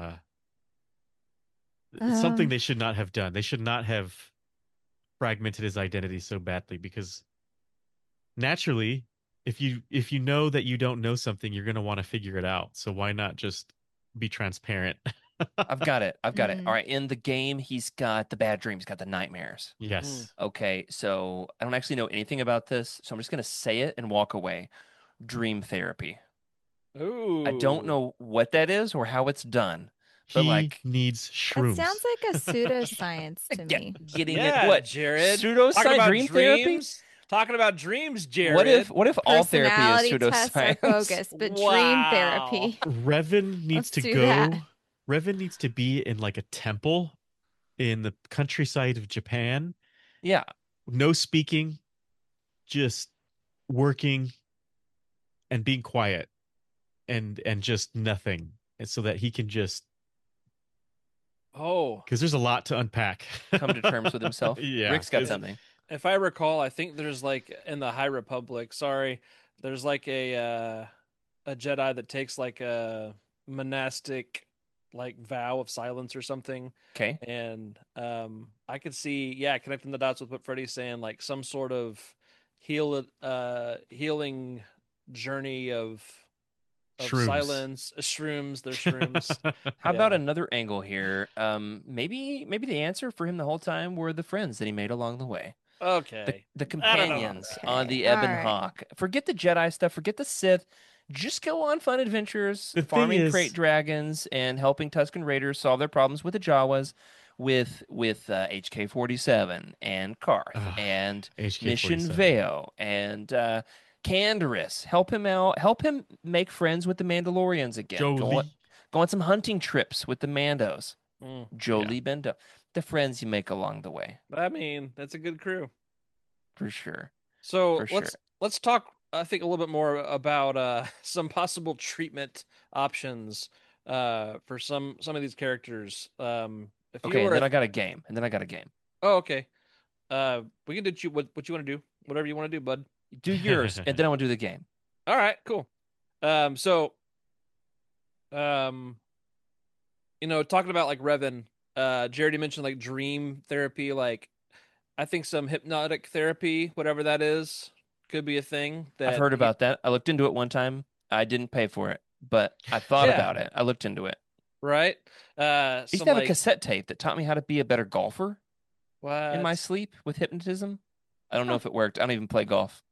something Um, they should not have done. They should not have fragmented his identity so badly because naturally, if you know that you don't know something, you're going to want to figure it out. So why not just be transparent? I've got it. I've got it. All mm. right. In the game, he's got the bad dreams, got the nightmares. Yes. Okay. So I don't actually know anything about this. So I'm just going to say it and walk away. Dream therapy. Ooh. I don't know what that is or how it's done, but He like needs That shrooms. sounds like a pseudoscience to me. getting Yeah, it. What? Jared. Pseudoscience Talking about dream therapy? dreams. Talking about dreams, Jared. What if all therapy is Personality tests are pseudoscience? bogus, but dream Wow. therapy. Revan needs Let's to do go. that. Revan needs to be in like a temple in the countryside of Japan. Yeah. No speaking, just working and being quiet and just nothing. And so that he can just, Oh, because there's a lot to unpack. Come to terms with himself. Yeah. Rick's got it's- something. if I recall, I think there's like in the High Republic. Sorry, there's like a Jedi that takes like a monastic like vow of silence or something. Okay. And I could see, connecting the dots with what Freddie's saying, like some sort of healing journey of Shrooms. silence, shrooms, they're shrooms. How about Yeah. another angle here? Maybe the answer for him the whole time were the friends that he made along the way. Okay. The I don't know. companions on the Okay, Ebon alright. Hawk. Forget the Jedi stuff. Forget the Sith. Just go on fun adventures, The thing farming is- crate dragons and helping Tusken Raiders solve their problems with the Jawas, with HK-47 and Karth Ugh, and HK-47. Mission Veo and Canderous. Help him out. Help him make friends with the Mandalorians again. Jolie. Go on some hunting trips with the Mandos. Mm. Jolie Bendo. The friends you make along the way, I mean, that's a good crew. for sure. So For let's talk. I think a little bit more about some possible treatment options for some of these characters. If you Okay, were and then a- I got a game. And then I got a game. oh, okay. We can do what you want to do. Whatever you want to do, bud. Do yours, and then I want to do the game. All right, cool. So, talking about like Revan, Jared, you mentioned like dream therapy. Like, I think some hypnotic therapy, whatever that is, could be a thing. I've That heard about that. I looked into it one time. I didn't pay for it, but I thought Yeah. about it. I looked into it. right? I used Some to have like a cassette tape that taught me how to be a better golfer in my what? sleep with hypnotism. I don't know if it worked. I don't even play golf.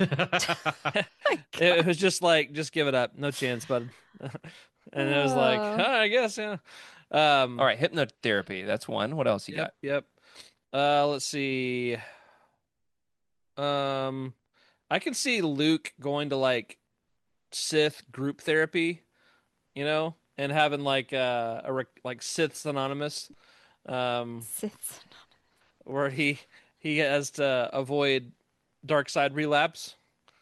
It was just like, just give it up, no chance, bud. And it was like, Oh. I guess, yeah. All right, hypnotherapy. That's one. What else you got? Yep. Let's see. I can see Luke going to like Sith group therapy, and having like like Siths Anonymous, Sits. where he has to avoid dark side relapse.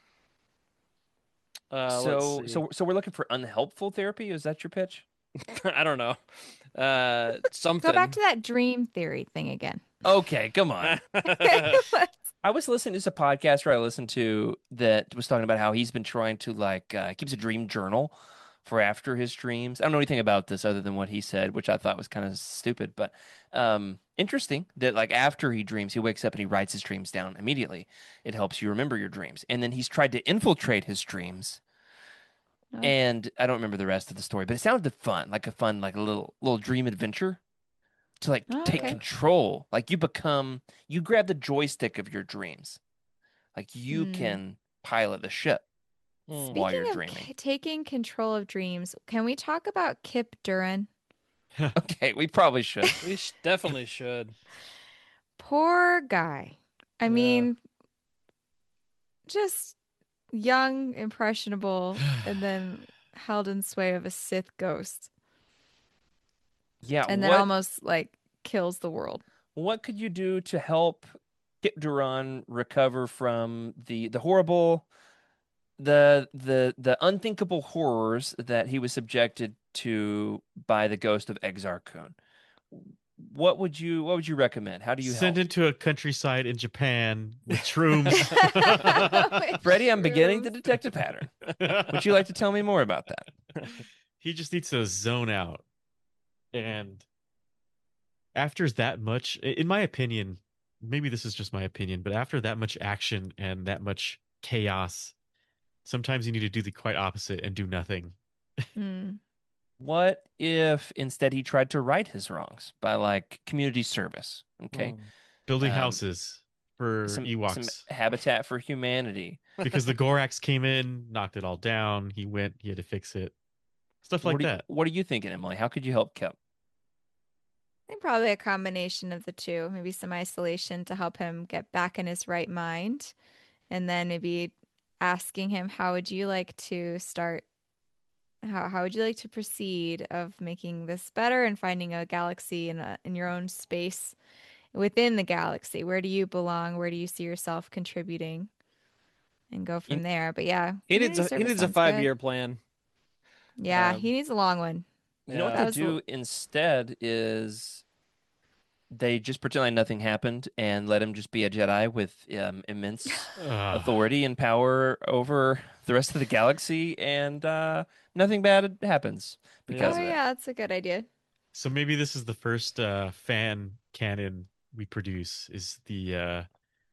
Let's see. So we're looking for unhelpful therapy. Is that your pitch? I don't know. Something. Go back to that dream theory thing again. Okay, come on. I was listening to a podcaster I listened to that was talking about how he's been trying to keeps a dream journal for after his dreams. I don't know anything about this other than what he said, which I thought was kind of stupid, but interesting that like after he dreams, he wakes up and he writes his dreams down immediately. It helps you remember your dreams. And then he's tried to infiltrate his dreams. Oh. And I don't remember the rest of the story, but it sounded fun, like a little dream adventure to like Oh, take okay. control. Like you grab the joystick of your dreams. Like you Hmm. can pilot the ship. Mm. while you're Speaking of dreaming. taking control of dreams, can we talk about Kip Duran? Okay, we probably should. We definitely should. Poor guy. I Yeah. mean, just young, impressionable, and then held in sway of a Sith ghost, Yeah, and then almost like kills the world. what could you do to help Kip Duran recover from the horrible, the unthinkable horrors that he was subjected to by the ghost of Exar Kun? What would you recommend? How do you Send help? into a countryside in Japan with shrooms. Freddie, I'm beginning to Shrooms. detect a pattern. Would you like to tell me more about that? He just needs to zone out. And after that much, in my opinion, maybe this is just my opinion, but after that much action and that much chaos, sometimes you need to do the quite opposite and do nothing. Hmm. What if instead he tried to right his wrongs by like community service? Okay. Mm. Building Um, house for Some Ewoks. Habitat for Humanity. Because the Gorax came in, knocked it all down. He had to fix it. Stuff like that. What are you thinking, Emily? How could you help Kip? I think probably a combination of the two. Maybe some isolation to help him get back in his right mind, and then maybe asking him, how would you like to start? How would you like to proceed of making this better and finding a galaxy in your own space within the galaxy? Where do you belong? Where do you see yourself contributing? And go from there. But yeah, He needs community a he service needs a sounds good. 5-year plan. Yeah, Um, he needs a long one. You know what Yeah. they That was do instead is they just pretend like nothing happened and let him just be a Jedi with immense Ugh. authority and power over the rest of the galaxy, and nothing bad happens because Oh of it. yeah, that's a good idea. So maybe this is the first fan canon we produce. Is the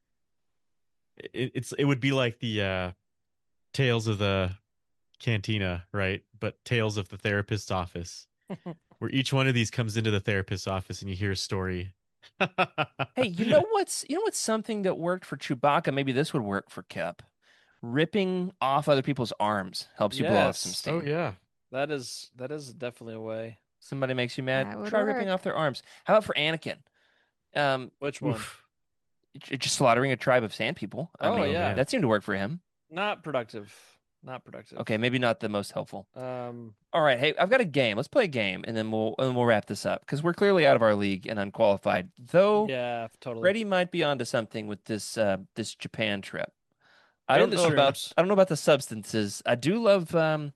it would be like the Tales of the Cantina, right? But Tales of the Therapist's Office, where each one of these comes into the therapist's office and you hear a story. Hey, you know what's something that worked for Chewbacca? Maybe this would work for Kip. Ripping off other people's arms helps you blow off some Yes. steam. Oh yeah. That is definitely a way. Somebody makes you mad, That would try ripping work. off their arms. How about for Anakin? Which one? Oof. Just slaughtering a tribe of sand people. I Oh, mean, yeah. that seemed to work for him. Not productive. Not productive. Okay, maybe not the most helpful. Um, All right, hey, I've got a game. Let's play a game, and then we'll wrap this up because we're clearly out of our league and unqualified. Though yeah, totally. Freddie might be onto something with this Japan trip. I And don't the know about shrooms. the substances. I do love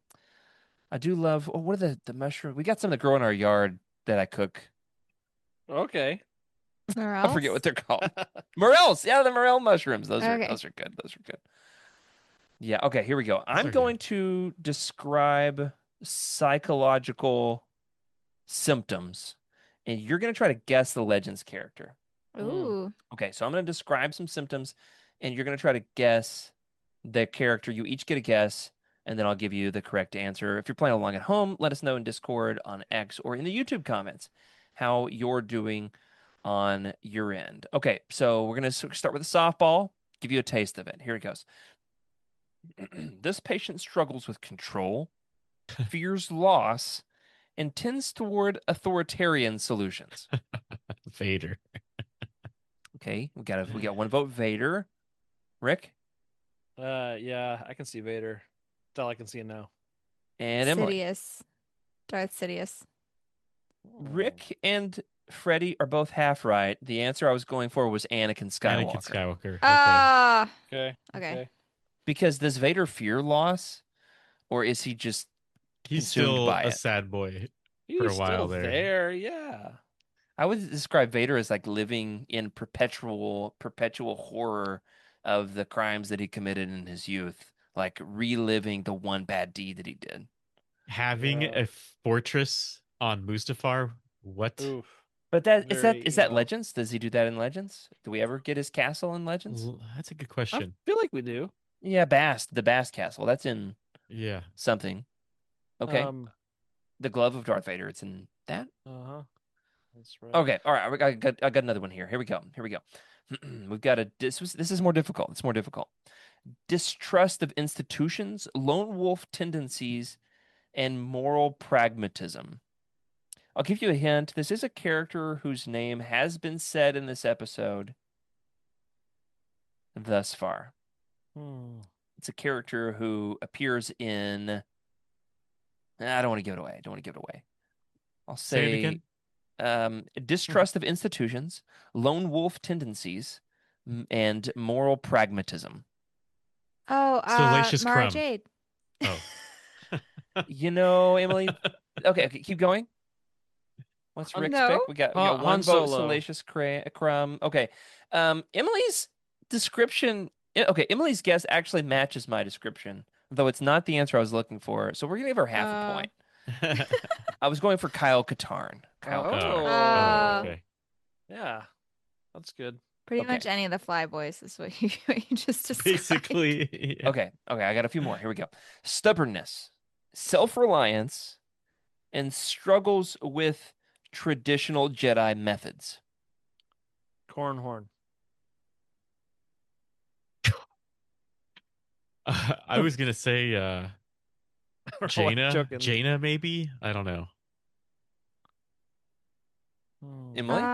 what are the mushrooms? We got some that grow in our yard that I cook. Okay. Or I forget else? what they're called. Morels. Yeah, the morel mushrooms. Those Okay. are good. Those are good. Yeah, okay, here we go. I'm are going to describe psychological symptoms, and you're going to try to guess the Legends character. Ooh. Okay, so I'm going to describe some symptoms, and you're going to try to guess the character. You each get a guess, and then I'll give you the correct answer. If you're playing along at home, let us know in Discord, on X, or in the YouTube comments how you're doing on your end. Okay, so we're going to start with a softball, give you a taste of it. Here it goes. This patient struggles with control, fears loss, and tends toward authoritarian solutions. Vader. Okay, we got one vote Vader. Rick Yeah, I can see Vader. That's all I can see now. and Emily. Sidious. Darth Sidious. Rick and Freddie are both half right. The answer I was going for was Anakin Skywalker. Anakin Skywalker. Okay. Ah. Okay. Okay. Because does Vader fear loss, or is he just He's consumed still by a it? sad boy. He's For a while still there. Yeah. I would describe Vader as like living in perpetual horror of the crimes that he committed in his youth, like reliving the one bad deed that he did. Having Yeah. a fortress on Mustafar. What? Oof. But is Very that evil. Legends? Does he do that in Legends? Do we ever get his castle in Legends? That's a good I question. feel like we do. Yeah, the Bast Castle. That's in Yeah. something. Okay. Uh The Glove of Darth Vader. It's in that. huh. That's right. Okay, all right. I got another one here. Here we go. Here we go. We've got this is more difficult. It's more difficult. Distrust of institutions, lone wolf tendencies, and moral pragmatism. I'll give you a hint. This is a character whose name has been said in this episode thus far. It's a character who appears in. I don't want to give it away. I don't want to give it away. I'll Say it say distrust of institutions, lone wolf tendencies, and moral pragmatism. Oh, Salacious Mara Crumb. Jade. Oh. You know, Emily. Okay, keep going. What's Rick's No. pick? We got Han one vote. Solo. Salacious Crumb. Okay. Emily's description. Okay, Emily's guess actually matches my description, though it's not the answer I was looking for. So we're gonna give her half a point. I was going for Kyle Katarn. Kyle Oh. Katarn. Okay. Yeah, that's good. Pretty Okay. much any of the fly boys is what you just described. Basically. Yeah. Okay. I got a few more. Here we go. Stubbornness, self-reliance, and struggles with traditional Jedi methods. Cornhorn. I was gonna say Jaina. Joking. Jaina, maybe. I don't know. Emily?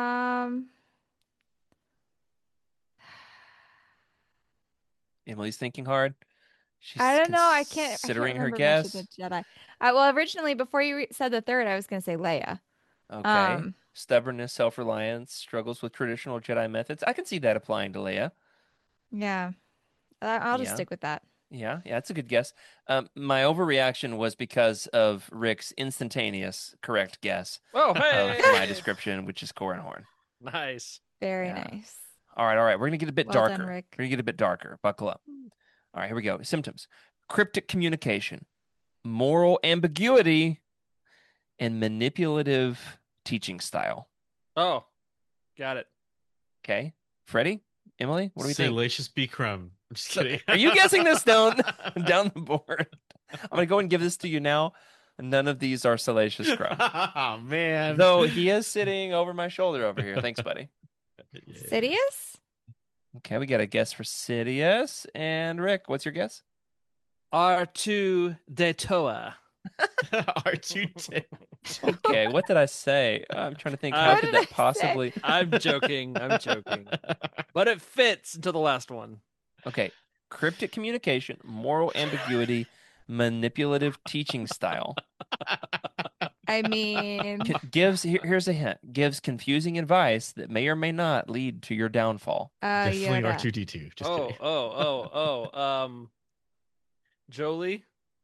Emily's thinking hard. She's I don't know. I can't considering her remember much of guess. the Jedi. Well, originally, before you said the third, I was going to say Leia. Okay. Stubbornness, self-reliance, struggles with traditional Jedi methods. I can see that applying to Leia. Yeah. I'll just Yeah. stick with that. Yeah, that's a good guess. My overreaction was because of Rick's instantaneous correct guess Oh, of hey! my description, which is Cornhorn. Nice. Very Yeah. nice. All right. We're going to get a bit Well done, darker. Rick. We're going to get a bit darker. Buckle up. All right, here we go. Symptoms: cryptic communication, moral ambiguity, and manipulative teaching style. Oh, got it. Okay. Freddie? Emily? What do we think? Salacious B. Crumb. I'm just kidding. Are you guessing this down the board? I'm going to go and give this to you now. None of these are Salacious Crumb. Oh man. Though he is sitting over my shoulder over here. Thanks, buddy. Sidious? Okay, we got a guess for Sidious. And Rick, what's your guess? R2 Detoa. R2. Okay, what did I say? I'm trying to think. How What could did I that say? possibly? I'm joking. I'm joking. But it fits into the last one. Okay, cryptic communication, moral ambiguity, manipulative teaching style. I mean, Here's a hint. Gives confusing advice that may or may not lead to your downfall. Definitely Yoda. R2D2. Just Oh, kidding. Jolie.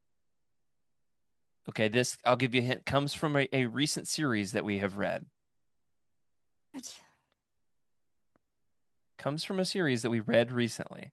Okay, this I'll give you a hint. Comes from a recent series that we have read. Comes from a series that we read recently.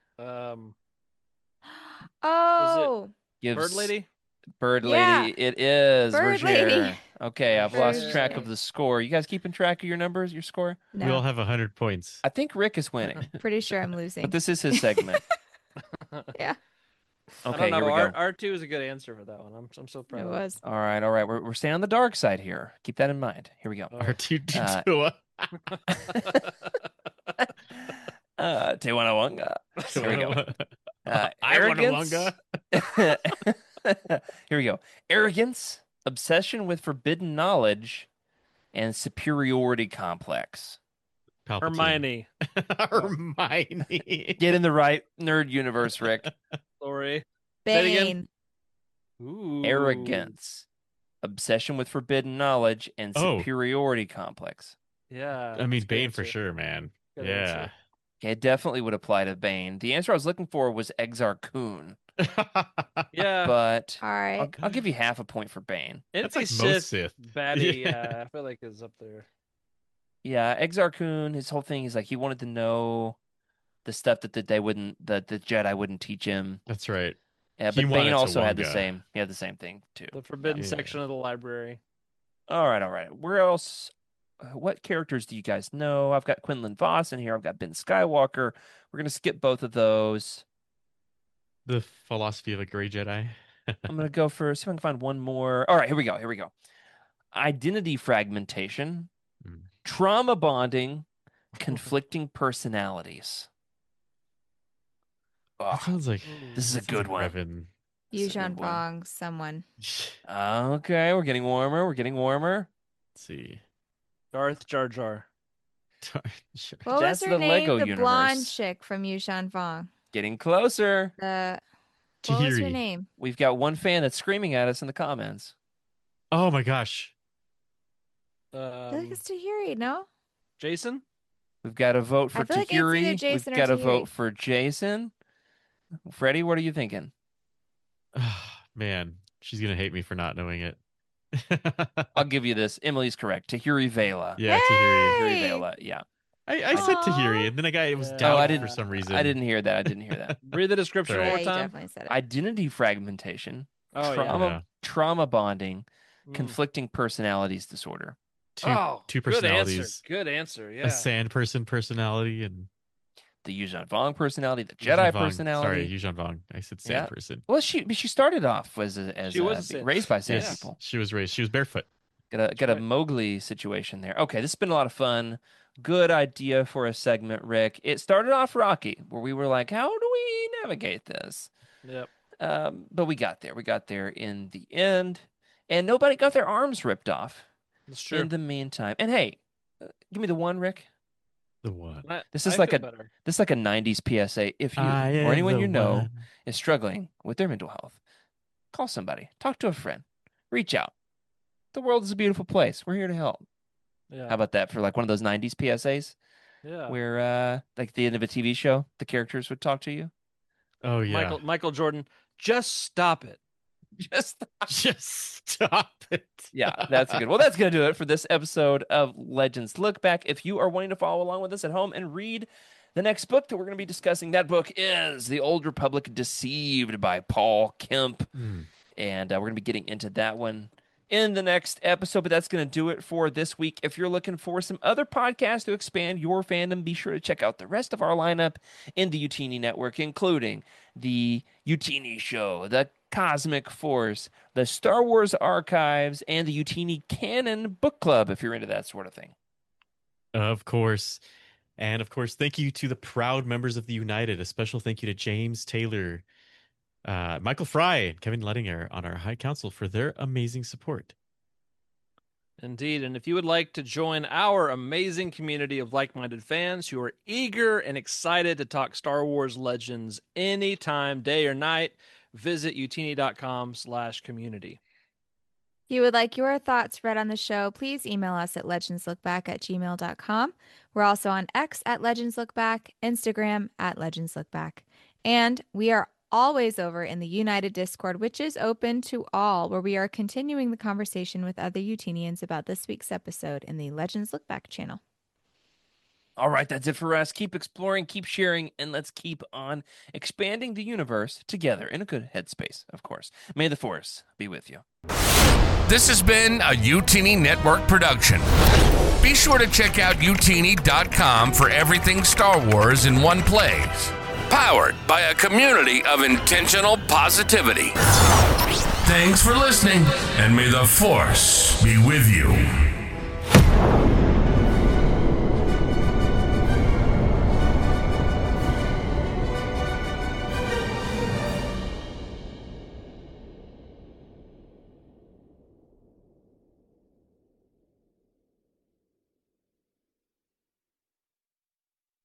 Oh, Gives Bird Lady. Bird Yeah. Lady. It is. Bird Roger. Lady. Okay, I've lost Bird track Lady. of the score. You guys keeping track of your numbers, your score? no. We all have 100 points. I think Rick is winning, Pretty sure I'm losing. but this is his segment. Yeah, Okay, I don't here know. we go. R2 is a good answer for that one. I'm so proud. it of was. All right. We're staying on the dark side here. Keep that in mind. Here we go. Oh. R2D2. Tijuana. Here we go. I Arrogance. Wonga. Here we go. Arrogance, obsession with forbidden knowledge, and superiority complex. Palpatine. Hermione. Hermione. Get in the right nerd universe, Rick. Lori. Say it again. Bane. Ooh. Arrogance, obsession with forbidden knowledge, and Oh. superiority complex. Yeah. I mean, that's a good Bane for answer. sure, man. Good Yeah. answer. Okay, it definitely would apply to Bane. The answer I was looking for was Exar Kun, Yeah. but All right. I'll give you half a point for Bane. That's like Sith most Sith. baddie. Yeah. I feel like is up there. Yeah, Exar Kun, his whole thing is like he wanted to know the stuff that the Jedi wouldn't teach him. That's right. Yeah, He but wanted Bane also had the Tawanga. same. He had the same thing too. The forbidden Yeah. section of the library. All right. Where else? What characters do you guys know? I've got Quinlan Voss in here. I've got Ben Skywalker. We're gonna skip both of those. The philosophy of a gray Jedi. I'm gonna go for see if I can find one more. All right, here we go. Identity fragmentation, trauma bonding, conflicting personalities. That sounds like This is a that sounds good like one. Revan. That's a Yuuzhan good one. Vong, someone. Okay, we're getting warmer. We're getting warmer. Let's see. Darth Jar Jar. Sure. What That's was her the name? Lego The blonde universe. chick from Yuuzhan Vong. Getting closer. What was her Tahiri. name? We've got one fan that's screaming at us in the comments. Oh my gosh. I feel like it's Tahiri, no? Jason? We've got a vote for I feel like it's either Tahiri. Jason We've or got a Tahiri. vote for Jason. Freddie, what are you thinking? Man, she's gonna hate me for not knowing it. I'll give you this. Emily's correct. Tahiri Vela. Yeah, Tahiri. Tahiri Hey! Vela. Yeah. I said Aw. Tahiri, and then it was Yeah. doubt Oh, I didn't- for some reason. I didn't hear that. I didn't hear that. Read the description Sorry. one Yeah, more you time. definitely said it. Identity fragmentation, Oh, trauma, Yeah. trauma bonding, Mm. conflicting personalities disorder. Two Good personalities. answer. Good answer. Yeah. A sand person personality and The Yuuzhan Vong personality, the Yuuzhan Jedi Vong. personality. Sorry, Yuuzhan Vong. I said sand Yeah. person. Well, she started off as She was a being sand- raised by sand Yes, people. she was raised. She was barefoot. Got a Mowgli situation there. Okay, this has been a lot of fun. Good idea for a segment, Rick. It started off rocky, where we were like, "How do we navigate this?" Yep. But we got there. We got there in the end, and nobody got their arms ripped off That's true. in the meantime. And hey, give me the one, Rick. The one. This is I like feel a- better. This is like a '90s PSA. If you I or am anyone the you know one. is struggling with their mental health, call somebody, talk to a friend, reach out. The world is a beautiful place. We're here to help. Yeah. How about that for like one of those '90s PSAs yeah. where, like the end of a TV show, the characters would talk to you? Oh yeah. Michael Jordan, just stop it. Just Just stop it. yeah, that's good. Well, that's gonna do it for this episode of Legends Look Back. If you are wanting to follow along with us at home and read the next book that we're going to be discussing, that book is The Old Republic Deceived by Paul Kemp. Mm. And we're going to be getting into that one in the next episode, but that's going to do it for this week. If you're looking for some other podcasts to expand your fandom, be sure to check out the rest of our lineup in the Utini Network, including the Utini Show, the Cosmic Force, the Star Wars Archives, and the Utini Canon Book Club, if you're into that sort of thing. Of course. And of course, thank you to the proud members of the United. A special thank you to James Taylor, Michael Fry, and Kevin Lettinger on our High Council for their amazing support. Indeed. And if you would like to join our amazing community of like-minded fans who are eager and excited to talk Star Wars Legends anytime, day or night, visit utini.com/community. If you would like your thoughts read on the show, please email us at legendslookback@gmail.com. We're also on X at legendslookback, Instagram at legendslookback. And we are always over in the United Discord, which is open to all, where we are continuing the conversation with other Utinians about this week's episode in the Legends Look Back channel. All right, that's it for us. Keep exploring, keep sharing, and let's keep on expanding the universe together in a good headspace, of course. May the Force be with you. This has been a Utini Network production. Be sure to check out utini.com for everything Star Wars in one place. Powered by a community of intentional positivity. Thanks for listening, and may the Force be with you.